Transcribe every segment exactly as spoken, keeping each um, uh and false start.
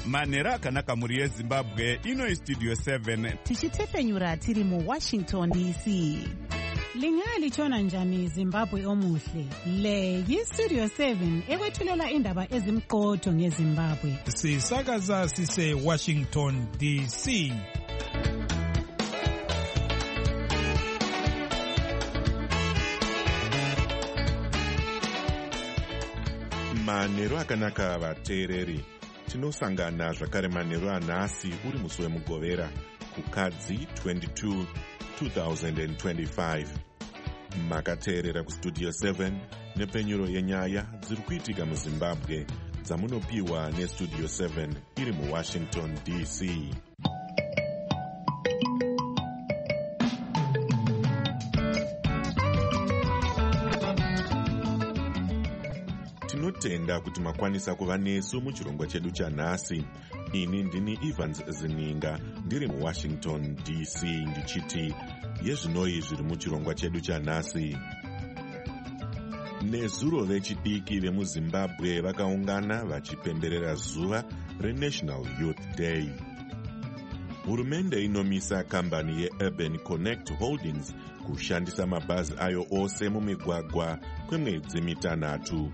manhero akanaka mhuri yezimbabwe. Ino Studio seven tichitefenyura tiri muWashington D C. Lingalitshona njani Zimbabwe omuhle? Le yi-Studio seven ekwethulela indaba ezimqotho ngeZimbabwe. Sisakaza sise Washington D C. Manhero akanaka vateereri. Tinosangana zvakare manhero anhasi uri musi wemugovera kukadzi twenty-two two thousand twenty-five. Makateerera kuStudio seven nepenyuro yenyaya dziri kuitika muZimbabwe dzamunopiwa neStudio seven iri muWashington D C. Tinotenda kuti makwanisa kuva nesu muchirongwa chedu chanhasi. Ini ndini Evans Zininga ndiri muWashington D C ndichiti yezvinoi zviri muchirongwa chedu chanhasi. Nezuro vechidiki vemuZimbabwe vakaungana vachipemberera zuva reNational Youth Day. Hurumende inomisa kambani yeUrban Connect Holdings kushandisa mabhazi ayo ose mumigwagwa kwemwedzi mitanhatu.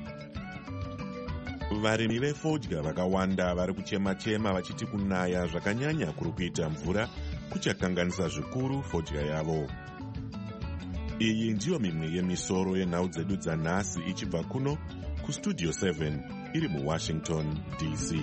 Varimi vefodya vakawanda vari kuchema-chema vachiti kunaya zvakanyanya kuri kuita mvura kuchakanganisa zvikuru fodya yavo. Iyi ndiyo mimwe yemisoro yenhau dzedu dzanhasi ichibva kuno kuStudio seven iri muWashington D C.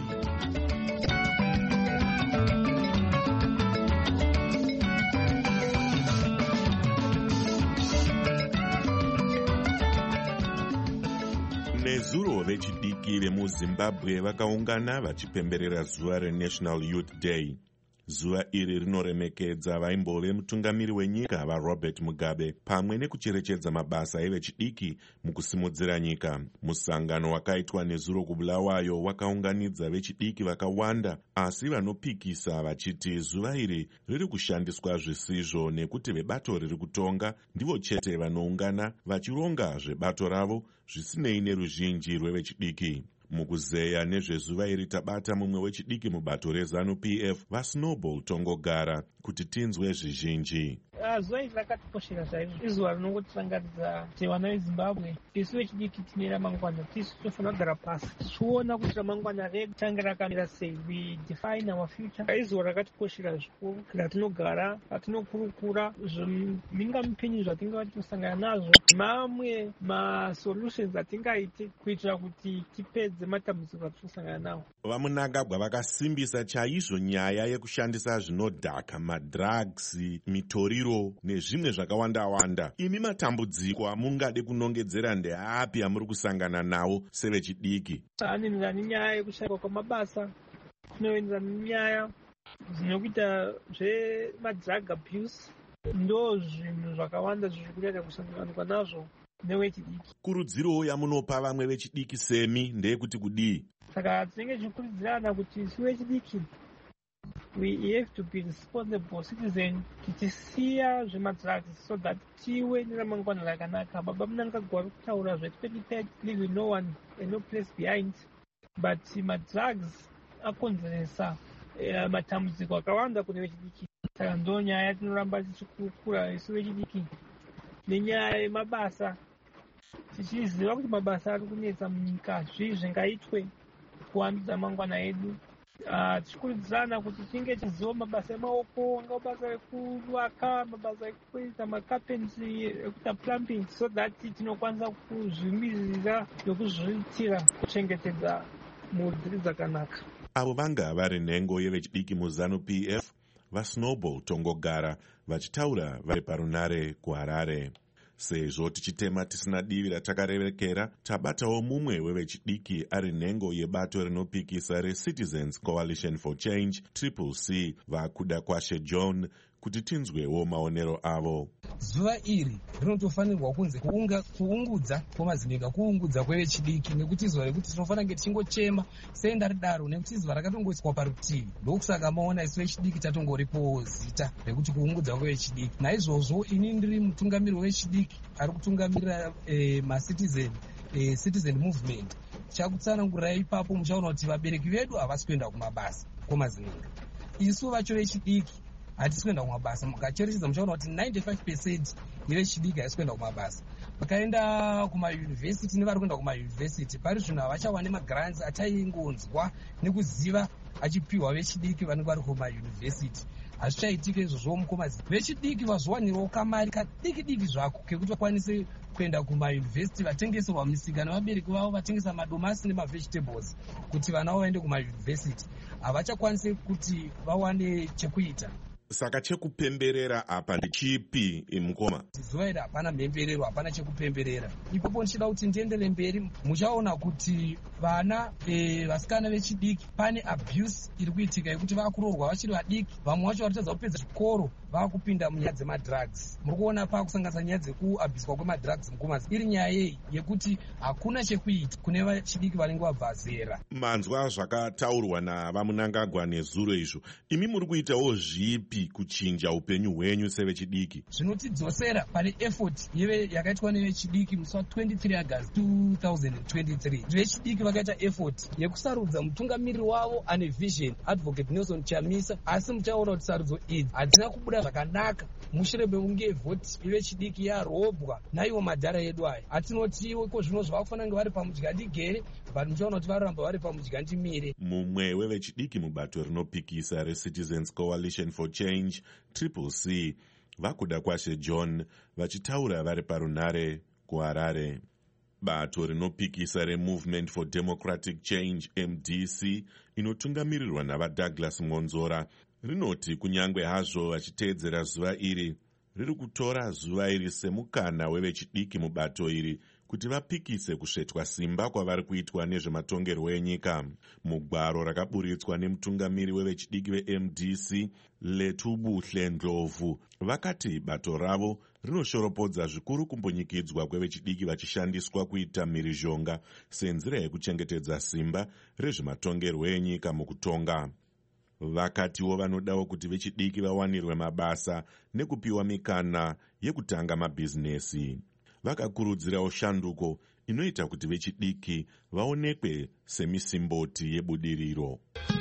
Nezuro vechidiki vemuZimbabwe vakaungana vachipemberera zuva reNational Youth Day. Zuva iri rinoremekedza vaimbove mutungamiri wenyika vaRobert Mugabe pamwe nekucherechedza mabasa evechidiki mukusimudzira nyika. Musangano wakaitwa nezuro kuBulawayo wakaunganidza vechidiki vakawanda, asi vanopikisa vachiti zuva iri riri kushandiswa zvisizvo nekuti vebato riri kutonga ndivo chete vanoungana vachironga zvebato ravo zvisinei neruzhinji rwevechidiki. Mukuzeya nezvezuva iri tabata mumwe wechidiki mubato reZanu-P F vaSnowball Tongogara kuti tinzwe zvizhinji. Zuva iri rakatikoshera zvaizvo. Izuva rinongotirangaridza kuti vana veZimbabwe isu vechidiki tine ramangwana, tisu tofanira kugara pasi tichiona kuti ramangwana redu tange rakamira sei. We define our future. Izuva rakatikoshera zvikuru ratinogara, ratinokurukura zvimingamupinyi zvatingava tinosangana nazvo, mamwe masolutions atingaite kuitira kuti tipedze matambudziko atinosangana nawo. Vamunangagwa vakasimbisa chaizvo nyaya yekushandisa zvinodhaka, madrugs, mitoriro nezvimwe zvakawanda-wanda. Imi matambudziko amungade kunongedzera ndeapi amuri kusangana nawo sevechidiki? Anoenderana nenyaya yekushaikwa kwamabasa, kunoenderana nenyaya zvinokuita zvemadrug abuse. Ndo zvinhu zvakawanda zviri kunyanya kusanganikwa nazvo nevechidiki. Kurudziro yamunopa vamwe vechidiki semi ndeyekuti kudii? Saka tinenge tichikurudzirana kuti isu vechidiki we have to be responsible citizen, tichisiya zvemadrugs so that tive neramangwana rakanaka. Baba munangagwa kutaura zve leave no one and no place behind, but madrugs akonzeresa matambudziko akawanda kune vechidiki. Saka ndo nyaya tinoramba tichikurukura isu vechidiki nenyaya yemabasa, tichiziva kuti mabasa ari kunetsa munyika, zvii zvingaitwe kuwandudza mangwana edu. Tichikurudzirana kuti tinge tichiziva mabasa emaoko, anga mabasa ekuvaka, mabasa ekuita makapentry, ekuita plumbing, so that tinokwanisa kuzvimirira nekuzviitira kuchengetedza mhuri dzakanaka. Avo vanga vari nhengo yevechidiki muZanu-P F vaSnowball Tongogara vachitaura vari parunare kuHarare. Sezvo tichitema tisina divi ratakarerekera, tabatawo mumwe wevechidiki ari nhengo yebato rinopikisa reCitizens Coalition for Change Triple C vakuda kwashe John kuti tinzwewo maonero avo. Zuva iri rinotofanirwa kunze kuunga kuungudza kwemazinga, kuungudza kwevechidiki, nekuti zuva rekuti tinofanira kunge tichingochema senda ridaro, nekuti zuva rakatongoiswa parutivi. Ndokusaka maona isu vechidiki tatongoripo zita rekuti kuungudza kwevechidiki. Naizvozvo ini ndiri mutungamiri wechidiki ari kutungamirira eh, macitizen eh, citizen movement chakutsanangurira ipapo muchaona kuti vabereki vedu havasi kuenda kumabasa kwemazininga. Isu vacho vechidiki hatisi kuenda kumabasa. Mukacherechedza muchaona kuti ninety-five percent yevechidiki havasi kuenda kumabasa. Vakaenda kumayunivhesiti nevari kuenda kumayunivhesiti pari zvino havachawani magrants ataingonzwa nekuziva achipiwa vechidiki vanenge vari kumayunivhesiti. Hazvichaitike izvozvo mukomazi. Vechidiki vazowanirawo kamari kadiki diki zvako kekuti vakwanise kuenda kumayunivhesiti vatengeserwa misika nevabereki vavo vatengesa madomasi nemavegetables kuti vana vaende kumayunivhesiti. Havachakwanisi kuti vawane chekuita. Saka chekupemberera apa ndichipi mukoma? Zuva iri hapana mhemberero, hapana chekupemberera. Ipapo ndichida kuti ndiendere mberi, muchaona kuti vana e, vasikana vechidiki pane abuse iri kuitika yekuti vakuroorwa vachiri vadiki. Vamwe vacho varitadza kupedza chikoro vakupinda munyaya dzemadrugs. Muri kuona pakusanganisa nyaya dzekuabhiswa kwemadrugs mukomazi. Iri nyaya yei yekuti hakuna chekuita kune vechidiki vanenge vabva zera. Manzwa zvakataurwa navamunangagwa nezuro izvo. Imi muri kuitawo zvipi kuchinja upenyu hwenyu sevechidiki? Zvinotidzosera pane effort yeve yakaitwa nevechidiki musi wa-twenty-three August two thousand twenty-three. Vechidiki vakaita effort yekusarudza mutungamiriri wavo ane vision, Advocate Nelson Chamisa. Asi muchaona kuti sarudzo idzi hadzina kubuda zvakanaka mushure mekunge vhoti yevechidiki yarobwa naiwo madhara edu aya. Hatinotiwo ko zvino zvavakufanira kunge vari pamudya ndigere, but muchaona kuti varamba vari pamudya ndimire. Mumwe wevechidiki mubato rinopikisa reCitizens Coalition for Change, Triple C, Vakuda Kwashe John, vachitaura vari parunare kuHarare. Bato rinopikisa reMovement for Democratic Change, M D C, inotungamirirwa navaDouglas Monzora, rinoti kunyangwe hazvo vachiteedzera zuva iri, riri kutora zuva iri semukana wevechidiki mubato iri kuti vapikise kusvetwa simba kwavari kuitwa nezvematongerwo enyika. Mugwaro rakaburitswa nemutungamiri wevechidiki ve-M D C, Letubuhle Ndlovu, vakati bato ravo rinoshoropodza zvikuru kumbunyikidzwa kwevechidiki vachishandiswa kuita mhirizhonga senzira yekuchengetedza simba rezvematongerwo enyika mukutonga. Vakatiwo vanodawo kuti vechidiki vawanirwe mabasa nekupiwa mikana yekutanga mabhizinesi. Vakakurudzirawo shanduko inoita kuti vechidiki vaonekwe semisimboti yebudiriro.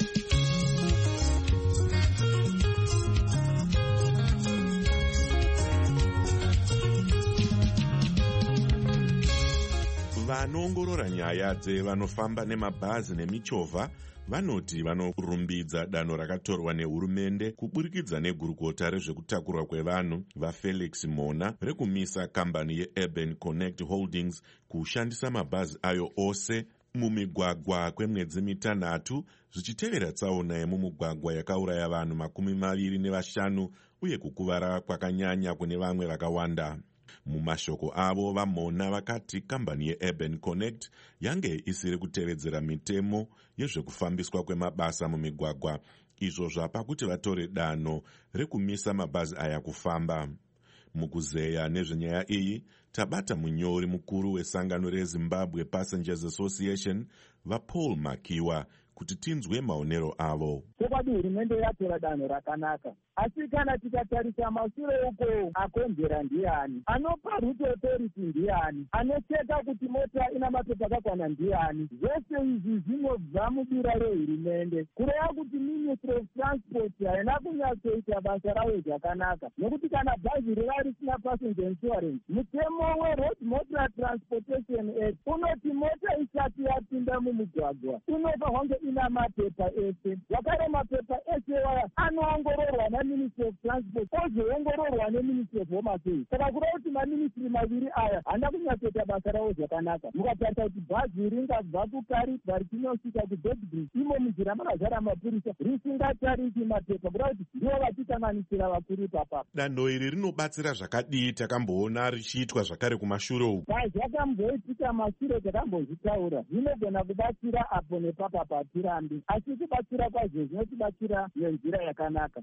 Vanoongorora nyaya dzevanofamba nemabhazi nemichovha vanoti vanorumbidza danho rakatorwa nehurumende kuburikidza negurukota rezvekutakurwa kwevanhu vaFelix Mona rekumisa kambani yeUrban Connect Holdings kushandisa mabhazi ayo ose mumigwagwa kwemwedzi mitanhatu zvichitevera tsaona yemumugwagwa yakauraya vanhu makumi maviri nevashanu uye kukuvara kwakanyanya kune vamwe vakawanda. Mumashoko avo vaMona vakati kambani yeUrban Connect yange isiri kutevedzera mitemo yezvekufambiswa kwemabasa mumigwagwa, izvo zvapa kuti vatore danho rekumisa mabhazi aya kufamba. Mukuzeya nezvenyaya iyi tabata munyori mukuru wesangano reZimbabwe Passengers Association vaPaul Makiwa kuti tinzwe maonero avo. Chokwadi hurumende yatora danho rakanaka, asi kana tikatarisa mashure uko akonzera ndiani, anopa route authority ndiani, anocheka kuti mota ina mapepa akakwana ndiani. Zvose izvi zvinobva mudira rehurumende, kureva kuti Ministry of Transport haina kunyatsoita basa rayo zvakanaka, nekuti kana bhazi riva risina passenger insurance, mutemo weRoad Motor Transportation Act unoti mota isati yapinda mumugwagwa inofanirwa kunge ina mapepa ese. Wakare mapepa ese waya anoongororwa naMinistry of Transport ozoongororwa neMinistry of Home Affairs. Saka kureva kuti maministry maviri aya haana kunyatsoita basa rawo zvakanaka. Mukatarisa kuti bhazi ringabva kuKaribva richinosvika kuBedbridge, imo munzira makazara mapurisa, risingatarisi mapepa, kureva kuti ndivo vachisanganisira vakuru ipapapa. Danho iri rinobatsira zvakadii takamboona richiitwa zvakare kumashure uku? Zvakamboitika mashure takambozvitaura, zvinogona kubatsira apo nepapa patirambi, asi kubatsira kwazvo zvinotibatsira nenzira yakanaka, kuti kana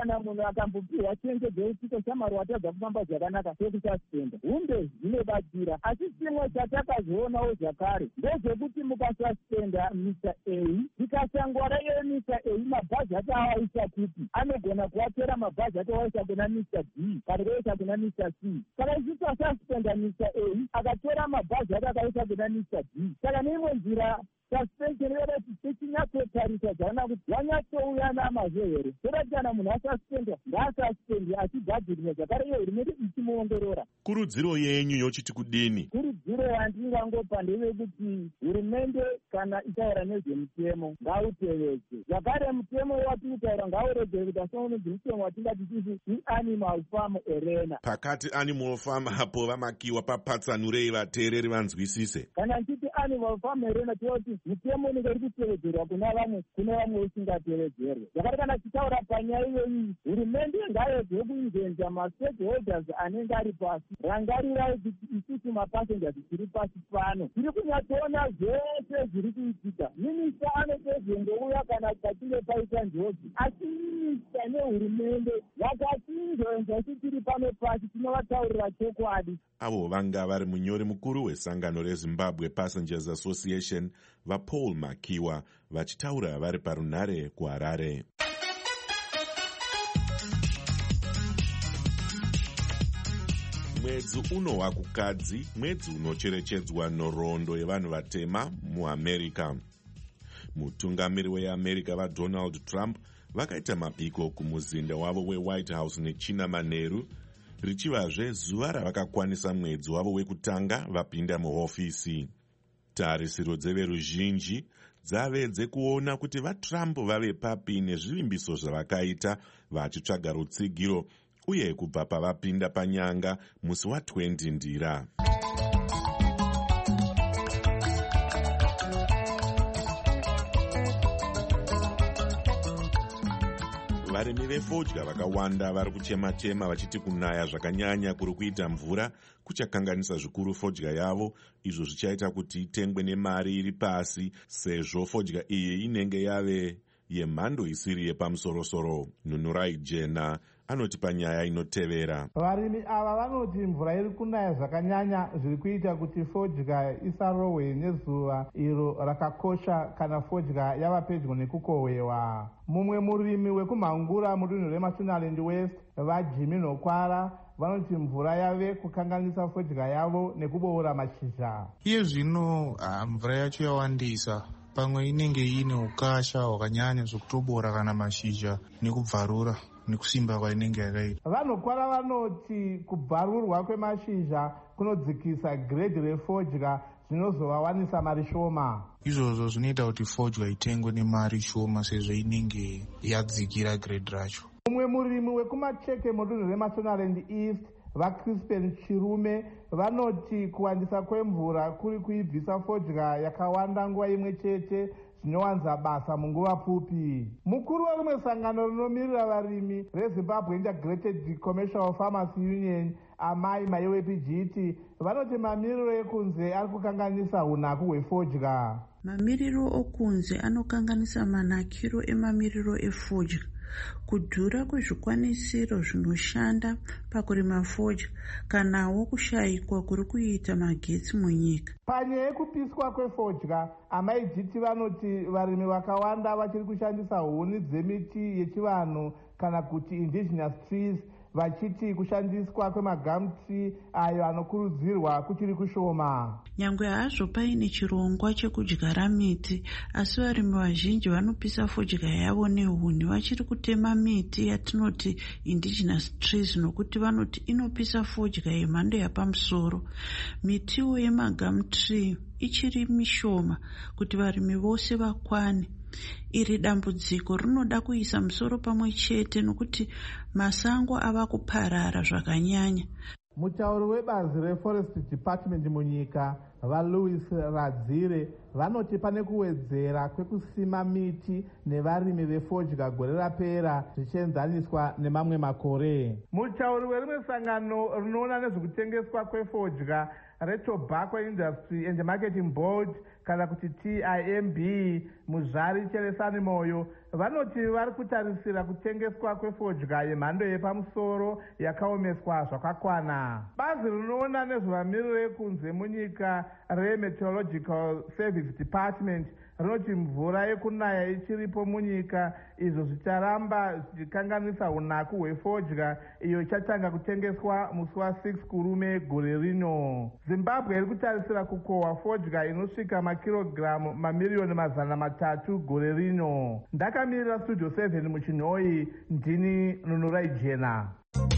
kana munhu akambopiwa chenjedzo yekuti shamari watadza kufamba zvakanaka sekusaspenda hunde zvinobatsira. Asi chimwe chatakazoonawo zvakare ndezvekuti mukasaspenda mr a tikasangwara iye mr a mabhazi acho awaisa kuti anogona kuvatera mabhazi acho awaisa kuna mr b kana kuwaisa kuna mr c. Saka isi tasaspenda mr a akatora mabhazi acho akaisa kuna mr b. Saka neimwe nzira suspension yereti tichinyatsotarisa zvaona kuti wanyatsouya namazvo here. Todati kana munhu asaspendwa ngaasaspendi achigadziriswa zvakare iyo hurumende ichimuongorora. Kurudziro yenyu yochiti kudini? Kurudziro yandingangopa ndeyekuti hurumende kana itaura nezvemutemo ngautevedze. Zvakare mutemo watiri kutaura ngaurege kuti asaunonzi mutemo watingati tisi ianimal farm arena. Pakati animal farm hapo vamakiwa papatsanurei vateereri vanzwisise. Kana ndichiti animal farm arena toti mutemo unenge uri kutevedzerwa kuna vamwe kune vamwe usingatevedzerwe. Zvakare kana tichitaura panyaya iyoyi hurumende ngayedzo kuinvenza mastakeholders anenge ari pasi. Rangarirai kuti isusu mapasengers tiri pasi pano tiri kunyatsoona zvese zviri kuitika. Minista anotozongouya kana pachinge paita njodzi, asi minista nehurumende vakachinjoenza kuti tiri pano pasi tinovataurira chokwadi. Avo vanga vari munyori mukuru wesangano reZimbabwe Passengers Association vaPaul Makiwa vachitaura vari parunhare kuHarare. Mwedzi uno wakukadzi, mwedzi unocherechedzwa nhoroondo yevanhu vatema muAmerica. Mutungamiri weAmerica vaDonald Trump vakaita mabiko kumuzinda wavo weWhite House nechina manheru, richivazve zuva ravakakwanisa mwedzi wavo wekutanga vapinda muhofisi. Tarisiro dzeveruzhinji dzave dzekuona kuti vaTrump vave papi nezvivimbiso zvavakaita vachitsvaga rutsigiro uye kubva pavapinda panyanga musi wa20 ndira. Varimi vefodya vakawanda vari kuchema-chema vachiti kunaya zvakanyanya kuri kuita mvura kuchakanganisa zvikuru fodya yavo, izvo zvichaita kuti itengwe nemari iri pasi sezvo fodya iyi inenge yave yemhando isiri yepamusorosoro. Nunurai Jena anoti panyaya inotevera. Varimi ava vanoti mvura iri kunaya zvakanyanya zviri kuita kuti fodya isarohwe nezuva iro rakakosha kana fodya yava pedyo nekukohwewa. Mumwe murimi wekumhangura mudunhu reMashonaland West vaJimmy Nokwara vanoti mvura yave kukanganisa fodya yavo nekuboora mashizha. Iye zvino mvura yacho yawandisa, pamwe inenge ine ukasha hwakanyanya zvokutobora kana mashizha nekubvarura nekusimba kwainenge yakaita. Vanokwara vanoti kubvarurwa kwemashizha kunodzikisa giredhi refodya zvinozovawanisa mari shoma. Izvozvo zvinoita kuti fodya itengwe nemari shoma sezvo inenge yadzikira giredhi racho. Mumwe murimi wekumacheke mudunhu reMashonaland East vaCrispen Chirume vanoti kuwandisa kwemvura kuri kuibvisa fodya yakawanda nguva imwe chete zvinowanza basa munguva pfupi. Mukuru werimwe sangano rinomirira varimi reZimbabwe Integrated Commercial Farmers Union Amai Maiwe Pijiti vanoti mamiriro ekunze ari kukanganisa unaku hwefodya. Mamiriro okunze anokanganisa manakiro emamiriro efodya. Kudhura kwezvikwanisiro zvinoshanda pakurima fodya kanawo kushayikwa kuri kuita magetsi munyika. Panyaya yekupiswa kwefodya, amaijiti vanoti varimi vakawanda vachiri kushandisa huni dzemiti yechivanhu kana kuti indigenous trees, vachiti kushandiswa kwemagamtree ayo anokurudzirwa kuchiri kushoma. Nyangwe hazvo paine chirongwa chekudyara miti, asi varimi vazhinji vanopisa fodya yavo nehuni vachiri kutema miti yatinoti indigenous trees nokuti vanoti inopisa fodya yemhando yapamusoro. Mitiwo yemagamtree ichiri mishoma kuti varimi vose vakwane. Iri dambudziko rinoda kuisa musoro pamwe chete nokuti masango ava kuparara zvakanyanya. Mutauri webazi reForest Department munyika valouis radzire vanoti pane kuwedzera kwekusima miti nevarimi vefodya gore rapera zvichienzaniswa nemamwe makore. Mutauri werimwe sangano rinoona nezvekutengeswa kwefodya reTobacco Industry and Marketing Board kana kuti T I M B Muzvari Cheresani Moyo vanoti vari kutarisira kutengeswa kwefodya yemhando yepamusoro yakaomeswa zvakakwana. Bazi rinoona nezvevamiriro ekunze munyika reMeteorological Service Department rinoti mvura yekunaya ichiripo munyika, izvo zvicharamba zvichikanganisa unaku hwefodya iyo ichatanga kutengeswa musi wa six kurume gore rino. Zimbabwe iri kutarisira kukohwa fodya inosvika makirogiramu mamiriyoni mazana matatu gore rino. Ndakamirira studio seven muchinhoi, ndini Nunurai Jena.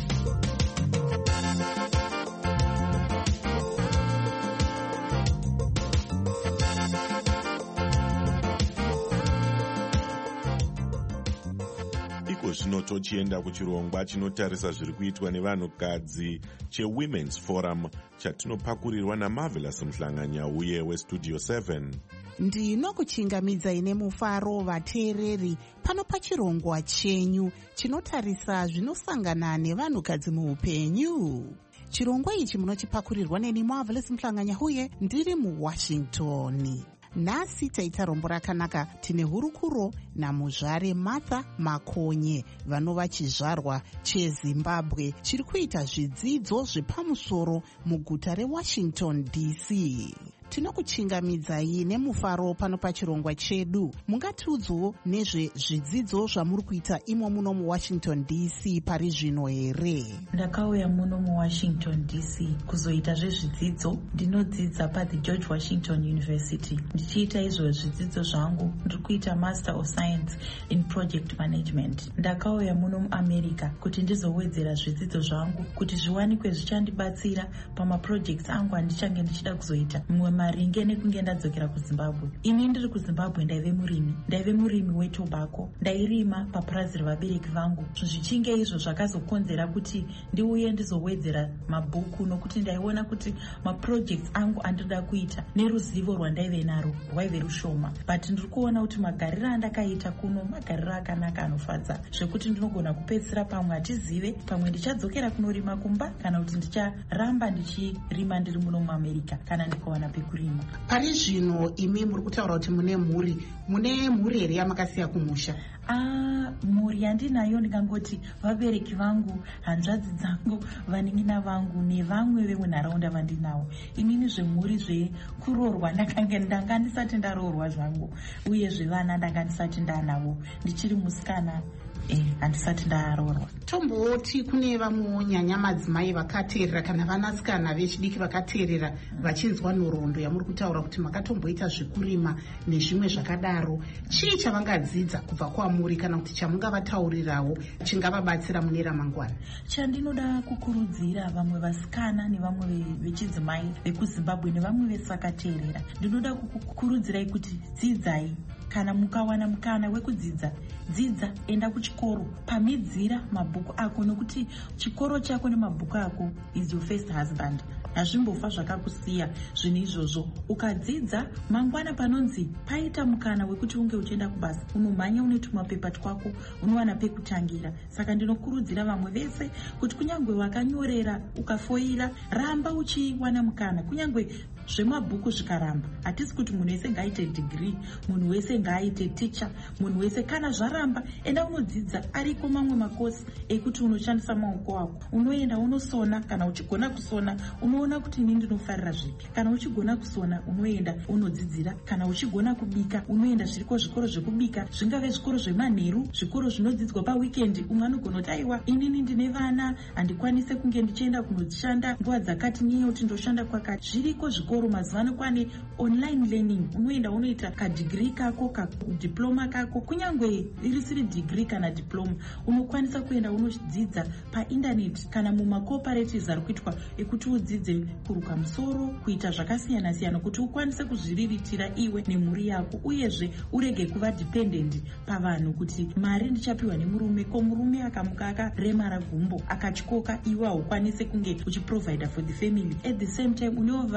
Zvino tochienda kuchirongwa chinotarisa zviri kuitwa nevanhukadzi cheWomen's Forum chatinopakurirwa naMarvelous Mhlanganyauye weStudio seven. Ndinokuchingamidzai nemufaro vateereri pano pachirongwa chenyu chinotarisa zvinosangana nevanhukadzi muupenyu. Chirongwa ichi munochipakurirwa neni Marvelous Mhlanganyauye ndiri muWashington. Nhasi taita rombo rakanaka tine hurukuro naMuzvare Martha Makonye vanova chizvarwa cheZimbabwe chiri kuita zvidzidzo zvepamusoro muguta reWashington D C. Tinokuchingamidzai nemufaro pano pachirongwa chedu. Mungatiudzewo nezvezvidzidzo zvamuri kuita imo muno muWashington D C pari zvino here? Ndakauya muno muWashington D C kuzoita zvezvidzidzo. Ndinodzidza paThe George Washington University. Ndichiita izvo zvidzidzo zvangu ndiri kuita Master of Science in Project Management. Ndakauya muno muAmerica kuti ndizowedzera zvidzidzo zvangu kuti zviwanikwe zvichandibatsira pamaprojects angu andichange ndichida kuzoita mumwe maringe nekunge ndadzokera kuZimbabwe. Ini ndiri kuZimbabwe ndaive murimi, ndaive murimi weTobacco, ndairima papurazi revabereki vangu. Zvichinge izvo zvakazokonzera kuti ndiuye ndizowedzera mabhuku nokuti ndaiona kuti maprojects angu andinoda kuita neruzivo rwandaive naro rwaive rushoma. But ndiri kuona kuti magariro andakaita kuno magariro akanaka anofadza zvekuti ndinogona kupedzisira pamwe hatizive, pamwe ndichadzokera kunorima kumba kana kuti ndicharamba ndichirima ndiri muno muAmerica kana ndikawana pekurima. Pari zvino imi muri kutaura kuti mune mhuri, mune mhuri here yamakasiya kumusha? Ah, mhuri yandinayo ndingangoti vabereki vangu, hanzvadzi dzangu, vanin'ina vangu nevamwe vemunharaunda vandinawo. Inini zvemhuri zvekuroorwa ndakanga ndanga ndisati ndaroorwa zvangu, uye zvevana ndanga ndisati ndanavo ndichiri musikana. Eh, handisati ndaroorwa. Tomboti kune vamwe nyanya madzimai vakateerera kana vanasikana vechidiki vakateerera vachinzwa nhoroondo yamuri kutaura kuti makatomboita zvekurima nezvimwe zvakadaro. Chii chavangadzidza kubva kwamuri kana kuti chamungavataurirawo chingavabatsira mune ramangwana? Chandinoda kukurudzira vamwe vasikana nevamwe vechidzimai vekuZimbabwe nevamwe vese vakateerera, ndinoda kukurudzirai kuti dzidzai. Kana mukawana mukana wekudzidza, dzidza, enda kuchikoro, pamidzira mabhuku ako, nokuti chikoro chako nemabhuku ako is your first husband. Hazvimbofa zvakakusiya zvinhu izvozvo. Ukadzidza mangwana panonzi paita mukana wekuti unge uchienda kubasa, unomhanya une tumapepa twako, unowana pekutangira. Saka ndinokurudzira vamwe vese kuti kunyange wakanyorera ukafoira, ramba uchiwana mukana. Kunyange zvemabhuku zvikaramba, hatisi kuti munhu wese ngaaite degree, munhu wese ngaaite teacher, munhu wese kana zvaramba enda unodzidza. Ariko mamwe makosi ekuti unoshandisa maoko ako, unoenda unosona. Kana uchigona kusona unoona kuti ini ndinofarira zvipi. Kana uchigona kusona unoenda unodzidzira. Kana uchigona kubika unoenda zviriko zvikoro zvekubika, zvingave zvikoro zvemanheru, zvikoro zvinodzidzwa paweekend. Umwe anogona kuti aiwa inini ndine vana handikwanise kunge ndichienda kunoshanda nguva dzakati nyaya kuti ndoshanda kwakati. Zviriko zvikoro mazuvano kwane online learning, unoenda unoita kadigrii kako, kadiploma kako. Kunyange irisiri digrii kana diploma, unokwanisa kuenda unodzidza paindaneti kana mumacooperative ari kuitwa ekuti udzidze kuruka musoro, kuita zvakasiyana siyana kuti ukwanise kuzviriritira iwe nemhuri yako, uyezve urege kuva dependent pavanhu kuti mari ndichapiwa nemurume, ko murume akamuka akaremara gumbo akatyoka, iwe haukwanise kunge uchiprovide for the family. At the same time unewo vabereki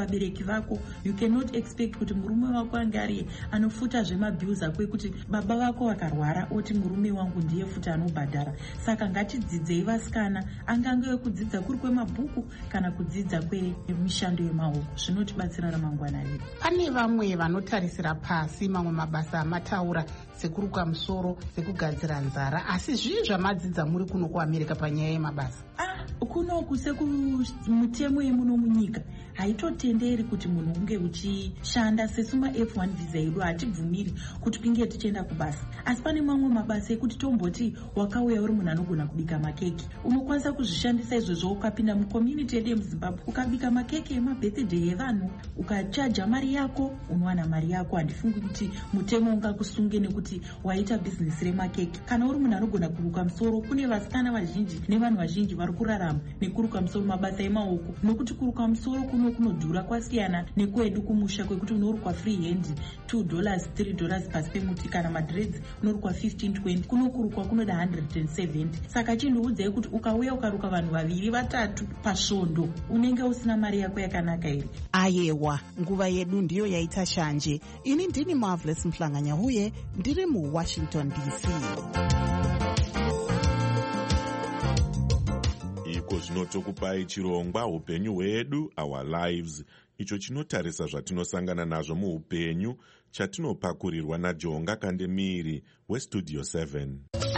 vako. You cannot expect kuti murume wako ange ari anofuta zvemabhills ako ekuti baba vako vakarwara oti murume wangu ndiye futi anobhadhara. Saka ngatidzidzei vasikana, angange wekudzidza kuri kwemabhuku kana kudzidza kwemishando yemaoko, zvinotibatsira ramangwana redu. Pane vamwe vanotarisira pasi mamwe mabasa amataura sekuruka musoro, sekugadzira nzara, asi zvii zvamadzidza muri kuno kuAmerica panyaya yemabasa? Ah, kunoku sekumutemo yemuno munyika haitotenderi kuti munhu unge uchishanda sesuma F one visa yedu, hatibvumiri kuti kunge tichienda kubasa. Asi pane mamwe mabasa ekuti tomboti wakauya uri munhu anogona kubika makeke, unokwanisa kuzvishandisa izvozvo ukapinda mucommunity yedu yemuZimbabwe ukabika makeke emabirthday evanhu ukachaja mari yako, unowana mari yako. Handifungi kuti mutemo ungakusunge nekuti waita bhizinesi remakeke. Kana uri munhu anogona kuruka musoro, kune vasikana vazhinji nevanhu vazhinji vari kurarama nekuruka musoro, mabasa emaoko, nokuti kuruka musoro kuno kunodhura kwasiyana nekwedu kumusha kwekuti unorukwa free hand two dollars three dollars pasi pemuti, kana madreads unorukwa fifteen twenty, kunokurukwa kunoda one hundred seventy. Saka chindiudzei kuti ukauya ukaruka vanhu vaviri vatatu pasvondo unenge usina mari yako yakanaka here? Ayewa, nguva yedu ndiyo yaita shanje. Ini ndini Marvelous Mhlanganya huye ndiri muWashington D C. Iko zvinotokupai chirongwa upenyu hwedu, Our Lives, icho chinotarisa zvatinosangana nazvo muupenyu, chatinopakurirwa naJonga Kandemiri weStudio seven.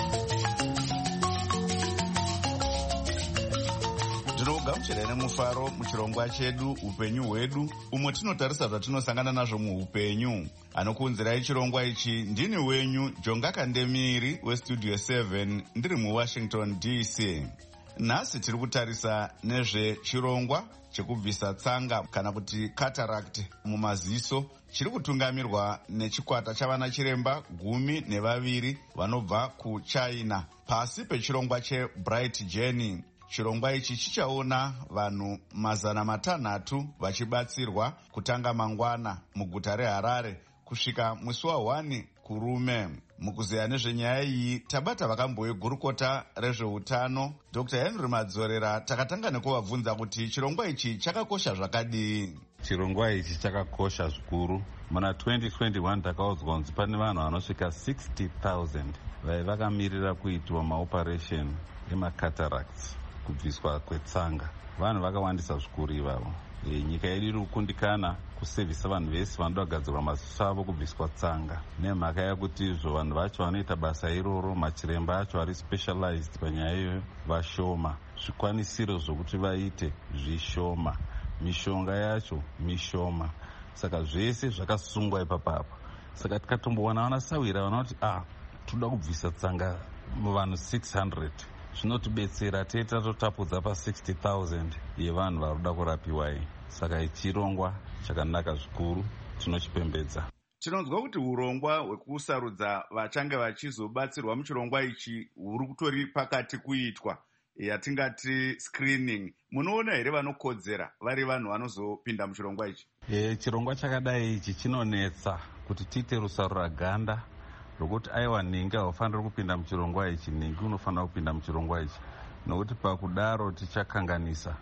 Ndinogamuchira nemufaro muchirongwa chedu upenyu hwedu, umwe tinotarisa zvatinosangana nazvo muupenyu. Anokuunzirai chirongwa ichi ndini wenyu Jonga Kandemiri weStudio seven, ndiri muWashington D C. Nhasi tiri kutarisa nezvechirongwa chekubvisa tsanga kana kuti cataract mumaziso, chiri kutungamirwa nechikwata chavana chiremba gumi nevaviri vanobva kuChina pasi pechirongwa cheBright Journey. Chirongwa ichi chichaona vanhu mazana matanhatu vachibatsirwa kutanga mangwana muguta reHarare kusvika musi wa1 kurume. Mukuzeya nezvenyaya iyi tabata vakamboigurukota rezveutano Doctor Henry Madzorera. Takatanga nekuvabvunza kuti chirongwa ichi chakakosha zvakadii. Chirongwa ichi chakakosha zvikuru. Muna twenty twenty-one takaudzwa kunzi pane vanhu vanosvika sixty thousand vai vakamirira kuitwa maoperation emacataracts, kubviswa kwetsanga. Vanhu vakawandisa zvikuru ivavo. E, nyika yedu iri kukundikana kusevhisa vanhu vese vanoda kugadzirwa maziso avo kubviswa tsanga, nemhaka yekuti izvo vanhu vacho vanoita basa iroro, machiremba acho ari specialized panyaya iyoyo vashoma, zvikwanisiro zvokuti vaite zvishoma, mishonga yacho mishoma. Saka zvese zvakasungwa ipapapo. Saka tikatombowana vanasawira vanoti ah, toda kubvisa tsanga muvanhu six hundred, zvinotibetsera tete tatotapudza pa sixty thousand yevanhu varoda kurapiwa. Saka chirongwa chakanaka zvikuru, tinochipembedza. Tinonzwa kuti urongwa hwekusarudza vachange vachizobatsirwa muchirongwa ichi huri kutori pakati kuitwa, yatingati screening. Munoona here vanokodzera vari vanhu vanozopinda muchirongwa ichi? E, chirongwa chakadai ichi chinonetsa kuti tiite rusarura ganda rokuti aiwa ningi haufaniri kupinda muchirongwa ichi, ningi unofanira kupinda muchirongwa ichi, nokuti pakudaro tichakanganisa.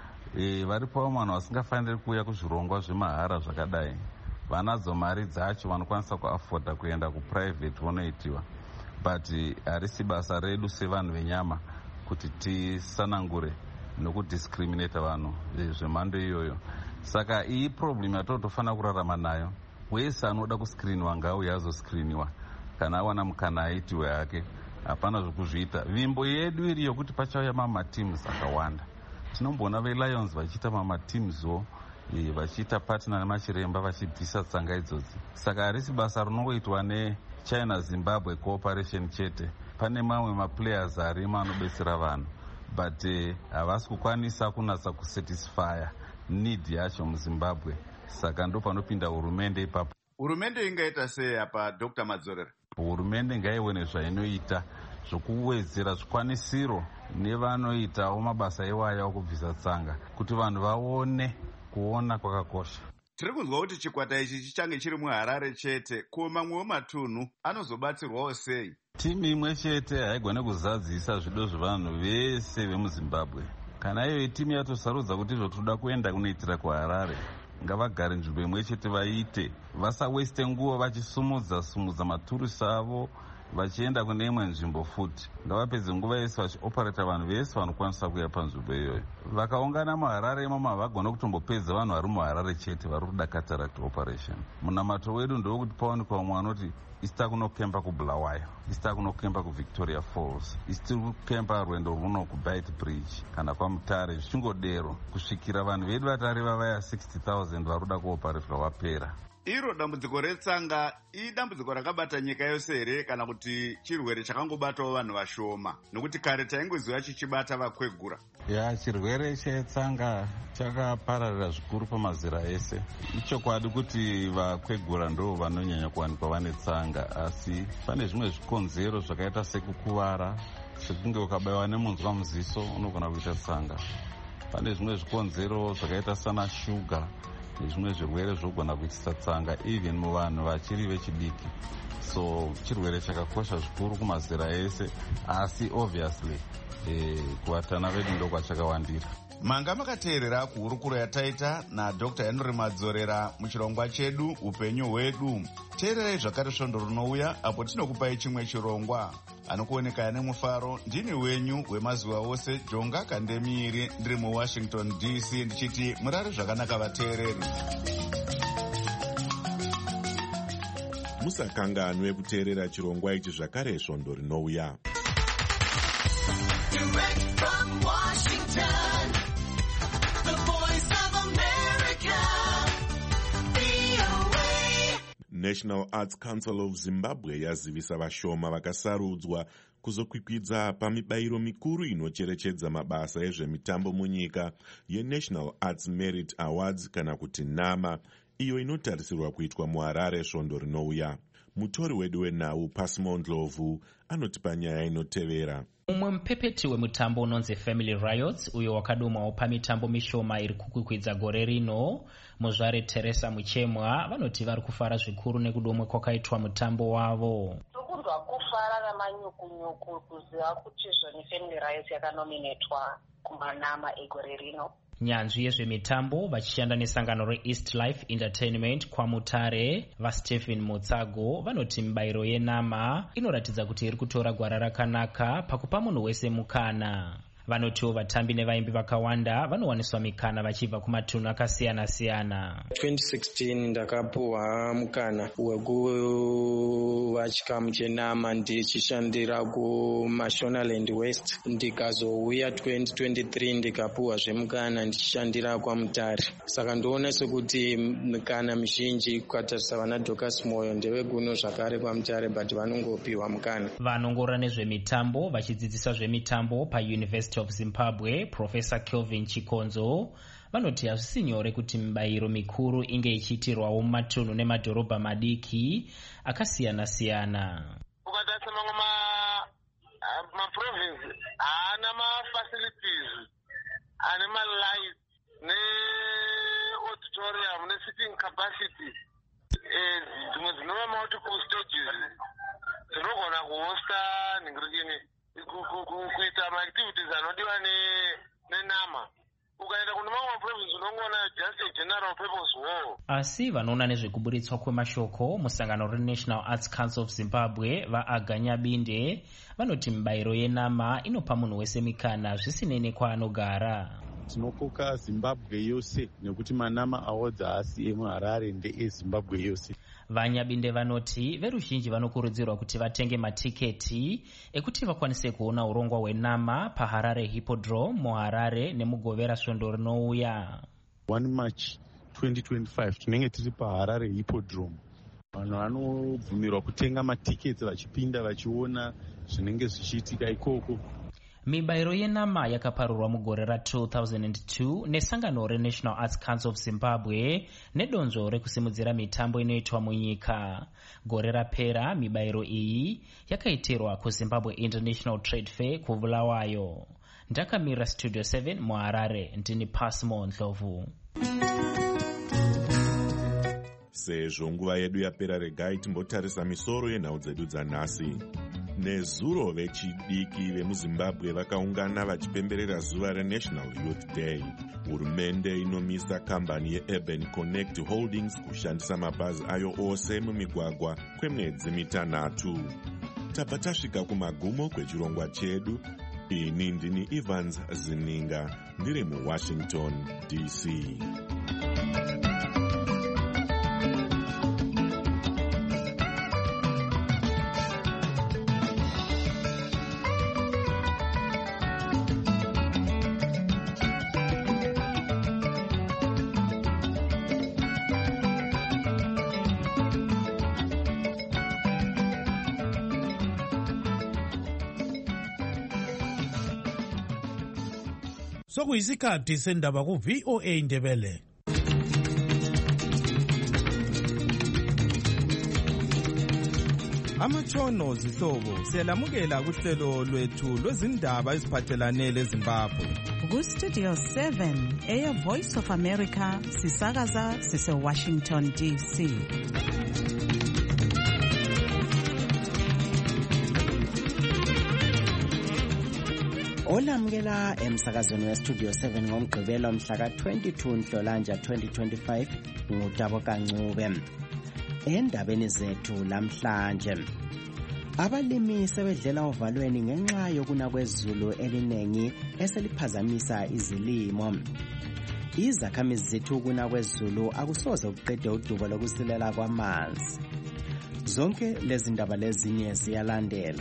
E, varipo vanhu vasingafaniri kuuya kuzvirongwa zvemahara zvakadai, vanadzo mari dzacho vanokwanisa kuafoda kuenda kuprivate vonoitiwa, but harisi basa redu sevanhu venyama kuti tisanangure nokudiscriminata vanhu zvemhando iyoyo. Saka iyi problem yatotofanira kurarama nayo. Wese anoda kuscreeniwa ngauye azoscreeniwa, kana awana mukana aitiwe hake, hapana zvokuzviita. Vimbo yedu iri yokuti pachauya mamateams akawanda. Tinomboona veLions vachiita mamateamswo, vachiita partner nemachiremba vachibvisa tsanga idzodzi. Saka harisi basa rinongoitwa neChina Zimbabwe cooperation chete. Pane mamwe maplayers arimo anobetsera vanhu, but havasi kukwanisa kunatsa kusatisfya need yacho muZimbabwe. Saka ndo panopinda hurumende ipapo. Hurumende ingaita sei apa Doctor Madzorera? Hurumende ngaione zvainoita zvokuwedzera zvikwanisiro nevanoitawo mabasa iwaya okubvisa tsanga, kuti vanhu vaone kuona kwakakosha. Tiri kunzwa kuti chikwata ichi chichange chiri muHarare chete, ko mamwewo matunhu anozobatsirwawo sei? Timu imwe chete haigone kuzadzisa zvido zvevanhu vese vemuZimbabwe. Kana iyo timu yatosarudza kuti izvo toda kuenda kunoitira kuHarare, ngavagare nzvimbo imwe chete vaite, vasaweste nguva vachisumudza sumudza maturusi avo vachienda kune imwe nzvimbo futi. Ngavapedze nguva yese vachioparata vanhu vese vanokwanisa kuuya panzvimbo iyoyo. Vakaungana muHarare imomo havagona kutombopedza vanhu vari muHarare chete vari kuda cataract operation. Munamato wedu ndokuti paonekwa umwe anoti isita kunokemba kuBulawayo, isita kunokemba kuVictoria Falls, isiti kukemba rwendo runo kuBite Bridge kana kwaMutare, zvichingodero kusvikira vanhu vedu vatareva vaya sixty thousand vari kuda kuoparetwa vapera. Iro dambudziko retsanga idambudziko rakabata nyika yose here kana kuti chirwere chakangobatawo vanhu vashoma? Nokuti kare taingoziva chichibata vakwegura. Ya, chirwere chetsanga chakapararira zvikuru pamazera ese. Ichokwadi kuti vakwegura ndo vanonyanya kuwanikwa vane tsanga, asi pane zvimwe zvikonzero zvakaita sekukuvara, sekunge ukabayiwa nemunzwa muziso unogona kuita tsanga. Pane zvimwe zvikonzero zvakaita sana shuga nezvimwe zvirwere zvogona kuitisa tsanga even muvanhu vachiri vechidiki. So chirwere chakakosha zvikuru kumazera ese, asi obviously eh, kuvatana vedu ndokwachakawandira. Manga makateerera kuhurukuro yataita naDr Henry Madzorera muchirongwa chedu upenyu hwedu. Teererai zvakare svondo rinouya apo tinokupai chimwe chirongwa. Anokuoneka nemufaro ndini wenyu wemazuva ose Jonga Kandemiri, ndiri muWashington D C ndichiti murare zvakanaka vateereri. Musakanganwe kuteerera chirongwa ichi zvakare svondo rinouya. Direct from Washington, the voice of America, V O A. National Arts Council of Zimbabwe yazivisa vashoma vakasarudzwa kuzokwikwidza pamibayiro mikuru inocherechedza mabasa ezvemitambo munyika yeNational Arts Merit Awards kana kuti NAMA, iyo inotarisirwa kuitwa muHarare svondo rinouya. Mutori wedu wenhau Pasmo Ndlovu anotipa nyaya inotevera. Umwe mupepeti wemutambo unonzi Family Riots uyo wakadomwawo pamitambo mishoma iri kukwikwidza gore rino, muzvare Teresa Muchemwa, vanoti vari kufara zvikuru nekudomwa kwakaitwa mutambo wavo. Tokunzwa kufara namanyukunyuku kuziva kuti zvoni Family Riots yakanominetwa kumanama egore rino. Nyanzvi yezvemitambo vachishanda nesangano reEast Life Entertainment kwaMutare, vaStephen Mutsago, vanoti mibayiro yeNAMA inoratidza kuti iri kutora gwara rakanaka pakupa munhu wese mukana. Vanotiwo vatambi nevaimbi vakawanda vanowaniswa mikana vachibva kumatunhu akasiyana-siyana. twenty sixteen ndakapuwa mukana wekuva chikamu cheNAMA ndichishandira kuMashonaland West, ndikazouya twenty twenty-three ndikapuwa zvemukana ndichishandira kwaMutare. Saka ndoona sekuti mikana mizhinji kukatarisa vana Dorcas Moyo ndevekuno zvakare kwaMutare, but vanongopiwa mukana. Vanongorora nezvemitambo vachidzidzisa zvemitambo paUniversity of Zimbabwe, Professor Kelvin Chikonzo, vanoti hazvisi nyore kuti mibayiro mikuru inge ichiitirwawo mumatunhu nemadhorobha madiki akasiyana-siyana. Ukatarisa mamwe maprovinsi haana mafacilities ane malight neauditorium nesitting capacity. Dzimwe dzinova multiple stages dzinogona kuhosta nhingirikini kuita maactivities anodiwa neNAMA. Ukaenda kune mamwe province unongona just a general purpose hall. Asi vanoona nezvekuburitswa kwemashoko musangano reNational Arts Council of Zimbabwe vaAganya Binde vanoti mibayiro yeNAMA inopa munhu wese mikana zvisinei nekwaanogara. Tinokoka Zimbabwe yose nekuti maNAMA Awards haasi emuHarare ndeeZimbabwe yose. Vanyabinde vanoti veruzhinji vanokurudzirwa kuti vatenge matiketi ekuti vakwanise kuona urongwa hweNAMA paHarare Hippodrome muHarare nemugovera svondo rinouya. one March twenty twenty-five tinenge tiri paHarare Hippodrome. Vanhu vanobvumirwa kutenga matiketi vachipinda vachiona zvinenge zvichiitika ikoko. Mibayiro yeNAMA yakaparurwa mugore ra two thousand two nesangano reNational Arts Council of Zimbabwe nedonzvo rekusimudzira mitambo inoitwa munyika. Gore rapera mibayiro iyi yakaitirwa kuZimbabwe International Trade Fair kuBulawayo. Ndakamira Studio seven muHarare, ndini Pasmo Ndlovu. Sezvo nguva yedu yapera, regai timbotarisa misoro yenhau dzedu dzanhasi. nezuro vechidiki vemuzimbabwe vakaungana vachipemberera zuva renational youth day. Hurumende inomisa kambani yeurban connect holdings kushandisa mabhazi ayo ose mumigwagwa kwemwedzi mitanhatu. Tabva tasvika kumagumo kwechirongwa chedu. Ini ndini Evans Zininga ndiri muWashington D C. Sokuyisikhathi sendaba ku V O A Ndebele. Amatshono zihlobo siyalamukela kuhlelo lwethu lwezindaba eziphathelane leZimbabwe. Ku Studio seven eya Voice of America sisakaza sise Washington D C. Olamukela emsakazweni weStudio seven ngomgqibelo mhla ka twenty-two Nhlolanja twenty twenty-five ngutabo kancube. Endabeni zethu lamhlanje, abalimi sebedlela uvalweni ngenxa yokuna kwezulu elinengi eseliphazamisa izilimo. Izakhamizi zethu kuna kwezulu akusoze kuqede udubo lokusilela kwamanzi. Zonke lezi ndaba lezinye ziyalandela.